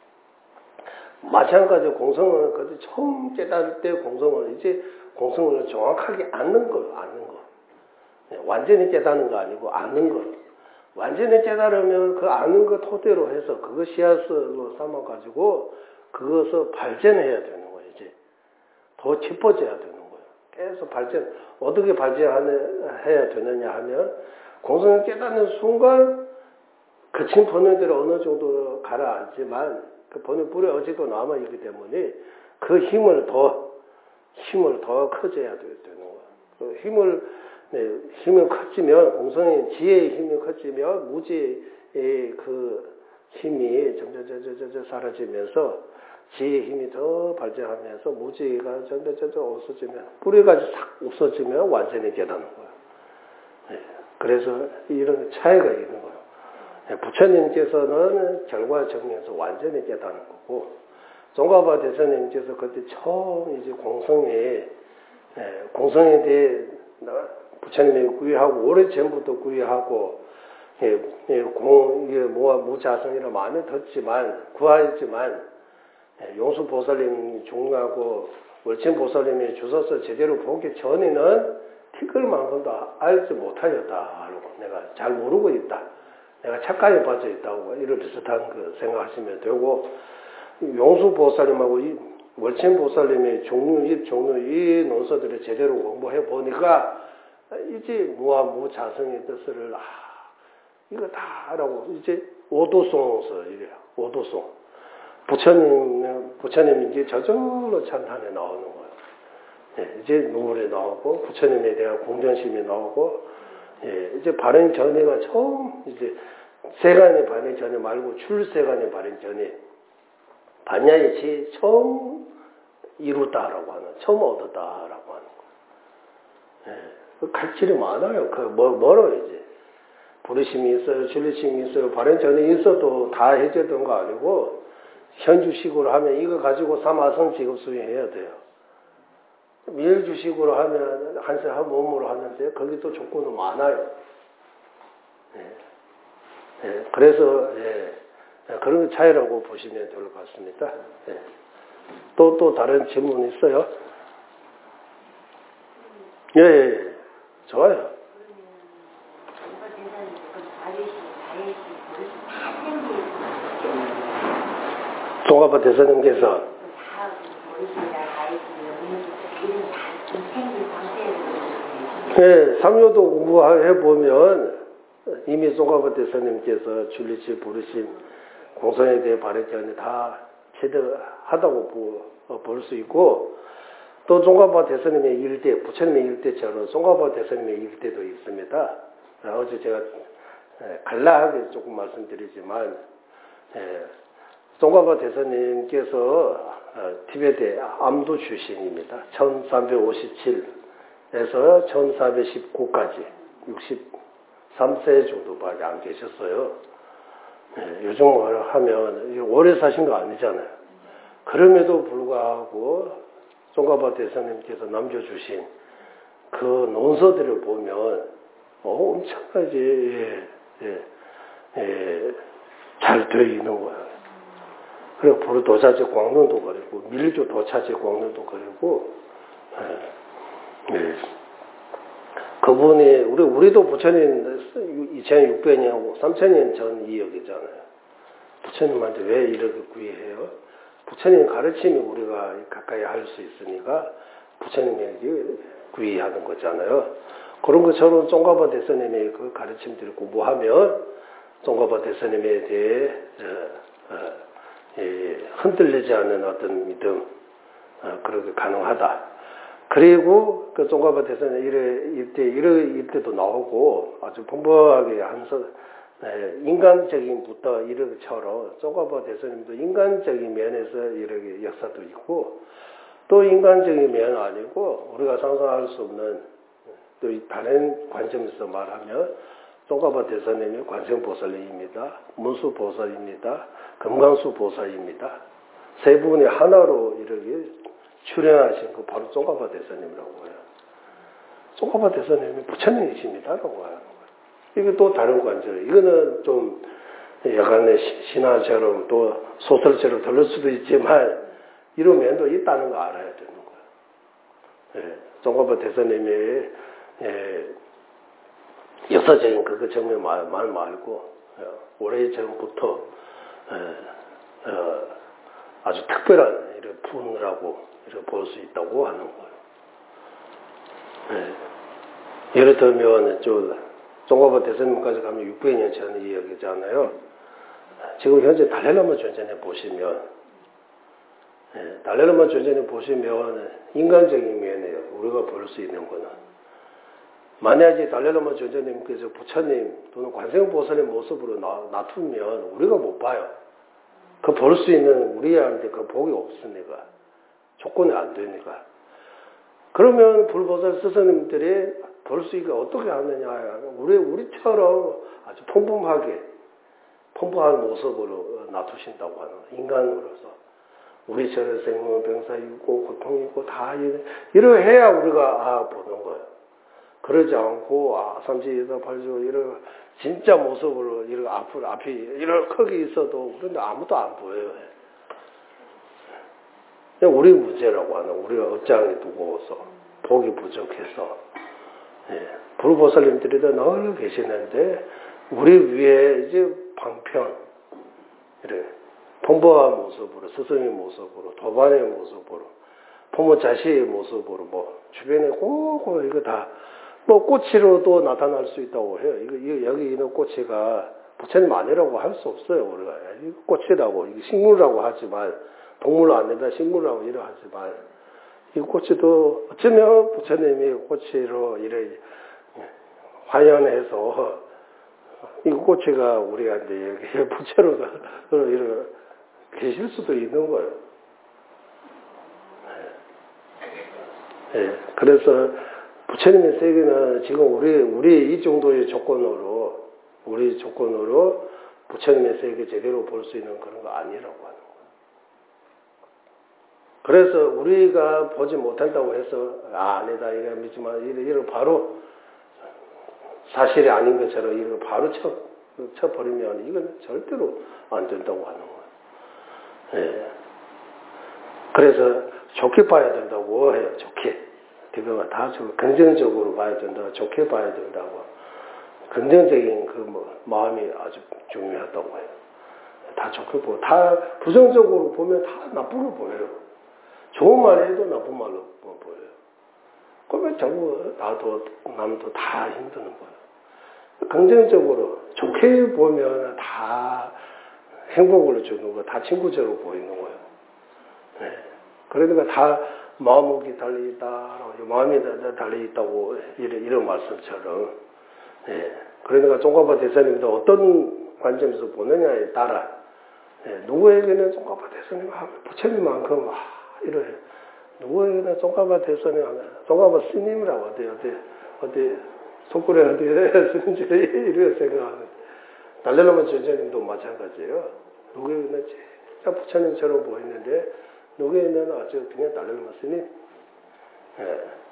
마찬가지로 공성은 그때 처음 깨달을 때 공성을 이제 공성을 정확하게 아는 걸 아는 거. 완전히 깨닫는 거 아니고 아는 거. 완전히 깨달으면 그 아는 거 토대로 해서 그거 씨앗으로 삼아 가지고 그것을 발전해야 되는 거예요. 이제 더 깊어져야 되는 거예요. 계속 발전 어떻게 발전해야 되느냐 하면 공성을 깨닫는 순간 거친 번뇌들이 어느 정도 가라앉지만 그 번뇌 뿌리 어지고 남아 있기 때문에 그 힘을 더 힘을 더 커져야 되는 거예요. 그 힘을 네, 힘을 커지면 공성의 지혜의 힘이 커지면 무지의 그 힘이 점점 점점 점점 사라지면서 지혜의 힘이 더 발전하면서 무지가 점점 점점 없어지면 뿌리가 싹 없어지면 완전히 깨닫는 거예요. 네, 그래서 이런 차이가 있는 거예요. 네, 부처님께서는 결과 정리해서 완전히 깨닫는 거고 송가파 대사님께서 그때 처음 이제 공성에 네, 공성에 대해 부처님이 구의하고 오래전부터 구의하고 예, 예, 공, 예, 뭐, 무자성이라 많이 듣지만 구하였지만 예, 용수보살님 종류하고 월침보살님이 주소서 제대로 보기 전에는 티끌만큼도 알지 못하였다. 내가 잘 모르고 있다. 내가 착각에 빠져 있다고 이런 비슷한 그 생각하시면 되고 용수보살님하고 이 월침보살님의 종류, 이 종류, 이 논서들을 제대로 공부해 보니까 이제 무와 무자성의 뜻을 아 이거 다 하라고 이제 오도송서 이래요. 오도송 부처님, 부처님 이제 저절로 찬탄에 나오는 거예요. 예, 이제 눈물이 나오고, 부처님에 대한 공전심이 나오고, 예, 이제 발행 전에가 처음, 이제, 세간의 발행 전에 말고 출세간의 발행 전에, 반야의 처음 이루다라고 하는, 처음 얻었다라고 하는 거예요. 예, 갈 길이 많아요. 그, 뭐, 멀어요, 이제. 부르심이 있어요, 진리심이 있어요. 발행 전에 있어도 다 해제된 거 아니고, 현주식으로 하면 이거 가지고 삼아성 직업 수행해야 돼요. 밀주식으로 하면 한세 한 몸으로 하는데 거기도 조건은 많아요. 예. 예. 그래서 예. 그런 차이라고 보시면 될 것 같습니다. 예. 또, 또 다른 질문 있어요? 예, 예, 예. 좋아요. 종가파 대사님께서 네, 삼요도 공부해보면 이미 종가파 대사님께서 줄리치 부르심 공선에 대해 발했지 다 제대하다고 볼 수 있고 또 종가파 대사님의 일대, 부처님의 일대처럼 종가파 대사님의 일대도 있습니다. 어제 제가 간략하게 조금 말씀드리지만 종가파 대사님께서 티베트의 암도 출신입니다. 천삼백오십칠에서 천사백십구까지 육십삼 세 정도밖에 안 계셨어요. 요즘 하면 오래 사신 거 아니잖아요. 그럼에도 불구하고 종가파 대사님께서 남겨주신 그 논서들을 보면 어, 엄청나게 예, 예, 예, 잘 되어 있는 거예요. 그리고 부르 도자재 광론도 그리고 밀주 도차재 광론도 그리고 예, 예. 그분이 우리 우리도 부처님 이천육백 년하고 삼천 년 전 이야기잖아요. 부처님한테 왜 이렇게 구애해요? 부처님 가르침이 우리가 가까이 할 수 있으니까 부처님에게 구애하는 거잖아요. 그런 것처럼 종가파 대선님의 그 가르침들을 공부하면 종가파 대선님에 대해 어, 어, 예, 흔들리지 않는 어떤 믿음 어, 그렇게 가능하다. 그리고 그 종가파 대선의 이때 이래 이때도 나오고 아주 풍부하게 한서 예, 인간적인 부터 이렇게처럼 종가파 대선님도 인간적인 면에서 이렇게 역사도 있고 또 인간적인 면 아니고 우리가 상상할 수 없는 또 다른 관점에서 말하면 종가파 대선님이 관세음보살입니다. 문수보살입니다. 금강수보살입니다. 세 분이 하나로 이렇게 출연하신 그 바로 종가파 대선님이라고 해요. 종가파 대선님이 부처님이십니다라고 하는 거예요. 이게 또 다른 관점. 이거는 좀 약간의 신화처럼 또 소설처럼 들릴 수도 있지만 이런 면도 있다는 거 알아야 되는 거예요. 예, 종가파 대선님의 예, 역사적인 그거 정말 말, 말 말고 예, 오래전부터 예, 어, 아주 특별한 이런 분이라고 이렇게 볼 수 있다고 하는 거예요. 예, 예를 들면 저 종가파 대선님까지 가면 육백 년 전 이야기잖아요. 지금 현재 달라라마 전전에 보시면 예, 달라라마 전전에 보시면 인간적인 면에 우리가 볼 수 있는 거는 만약에 달라라마 전전님께서 부처님 또는 관세음보살의 모습으로 나, 놔두면 우리가 못 봐요. 그 볼 수 있는 우리한테 그 복이 없으니까 조건이 안 되니까. 그러면 불보살 스승님들이 볼 수 있게 어떻게 하느냐. 우리, 우리처럼 아주 평범하게, 평범한 모습으로 놔두신다고 하는 거예요. 인간으로서. 우리처럼 생로병사 있고, 고통이 있고, 다 이러 해야 우리가, 아, 보는 거예요. 그러지 않고, 아, 삼십이사, 팔십오, 이런, 진짜 모습으로, 이런 앞으로, 앞이, 이런 크게 있어도, 그런데 아무도 안 보여요. 우리 문제라고 하는, 우리가 억장이 두고서, 복이 부족해서, 예, 불보살님들이 늘 계시는데, 우리 위에 이제 방편, 이래, 평범한 모습으로, 스승의 모습으로, 도반의 모습으로, 부모 자식의 모습으로, 뭐, 주변에 꼭꼭 이거 다, 뭐, 꽃으로도 나타날 수 있다고 해요. 이거, 이거 여기 있는 꽃이가 부처님 아니라고 할 수 없어요. 우리가 이거 꽃이라고 이거 식물이라고 하지만 동물 아니다 식물이라고 이러 하지만 이 꽃도 어쩌면 부처님이 꽃으로 이래 화연해서 이 꽃이가 우리한테 여기 부처로 이렇게 계실 수도 있는 거예요. 네. 네. 그래서 부처님의 세계는 지금 우리 우리 이 정도의 조건으로 우리 조건으로 부처님의 세계 제대로 볼 수 있는 그런 거 아니라고 하는 거예요. 그래서 우리가 보지 못한다고 해서 아, 아니다 이거 믿지만 이런 바로 사실이 아닌 것처럼 이거 바로 쳐 쳐버리면 이건 절대로 안 된다고 하는 거예요. 예. 그래서 좋게 봐야 된다고 해요. 좋게. 그거가 다 긍정적으로 봐야 된다. 좋게 봐야 된다고. 긍정적인 그 뭐 마음이 아주 중요하다고 해요. 다 좋게 보고 다 부정적으로 보면 다 나쁘게 보여요. 좋은 말 해도 나쁜 말로 보여요. 그러면 자꾸 나도 남도 다 힘드는 거예요. 긍정적으로 좋게 보면 다 행복을 주는 거, 다 친구처럼 보이는 거예요. 네. 그러니까 다 마음이 달려있다, 마음이 달려있다고 이런, 이런 말씀처럼. 네. 그러니까 종가파 대사님도 어떤 관점에서 보느냐에 따라 네. 누구에게는 종가파 대사님 하면 부처님만큼 와 이래. 누구에게는 종가파 대사님 하면 종가파 스님이라고 어때요? 어때? 어때? 속구래 어디 스님처럼 이렇게 생각하는. 달래라마 전자님도 마찬가지예요. 누구에게는 진짜 부처님처럼 보이는데 누구에게는 아주 그냥 달래라마 스님. 예,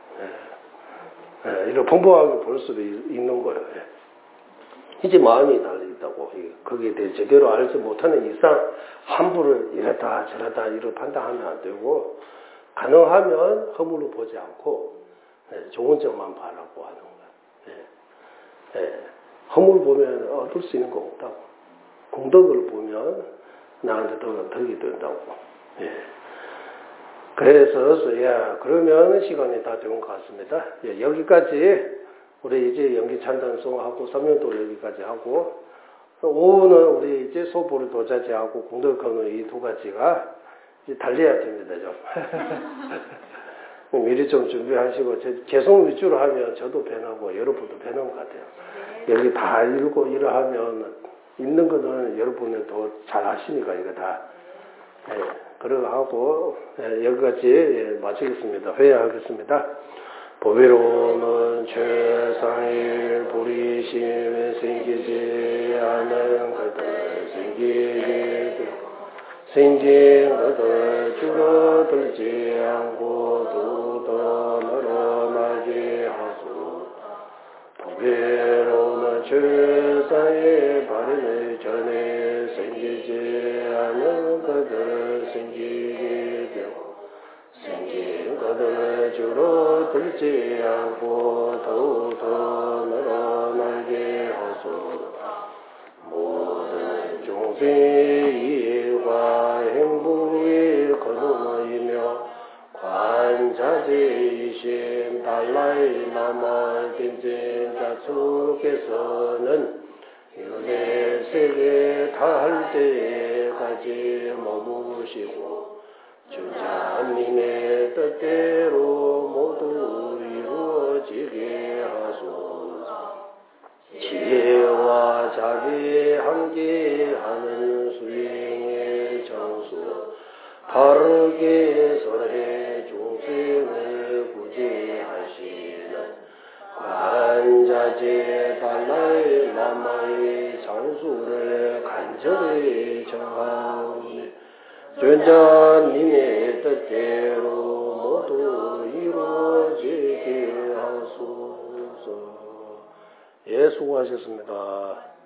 예, 예, 이런 풍부하게 볼 수도 있는 거예요. 예. 이제 마음이 달려있다고. 거기에 대해 제대로 알지 못하는 이상 함부로 이랬다 저랬다 이렇게 판단하면 안 되고 가능하면 허물로 보지 않고 예, 좋은 점만 바라고 하는 거예요. 예, 예. 허물 보면 얻을 수 있는 거 없다고. 공덕을 보면 나한테 더 덕이 된다고. 예. 그래서 야 그러면 시간이 다 된 것 같습니다. 예, 여기까지 우리 이제 연기 찬단송하고 삼년도 여기까지 하고 오후는 우리 이제 소보를 도자지하고 공덕하는 이 두 가지가 이제 달려야 됩니다. 좀 미리 좀 준비하시고 계속 위주로 하면 저도 배나고 여러분도 배는 것 같아요. 여기 다 읽고 이러 하면 읽는 거는 여러분이 더 잘 하시니까 이거 다. 예, 그러고 하고 예, 여기까지 예, 마치겠습니다. 회의하겠습니다. 보배로는 최상일 보리심에 생기지 않은 것들 생기게 되고 생긴 것들 줄어들지 않고 더더 늘어나게 하소. 보배로는 최상일 바르기 전에 생기지 않은 것들 생기게 되고 생긴 것을 줄어들지 않고 더더 늘어나게 하소서. 모든众生 이해와 행복의 근원이며 관자재이신 달라이 라마 빈진자 속에서는 윤회 세계 다할 때까지 머무시고 주자님의 뜻대로 모두 이루어지게 하소서. 지혜와 자비 함께하는 수행의 정수 바르게 설해 중생을 구제하시는 관자재 달라이 라마의 장수를 간절히 정하오니 전자님의 뜻대로 모두 이루어지게 하소서. 예, 수고하셨습니다.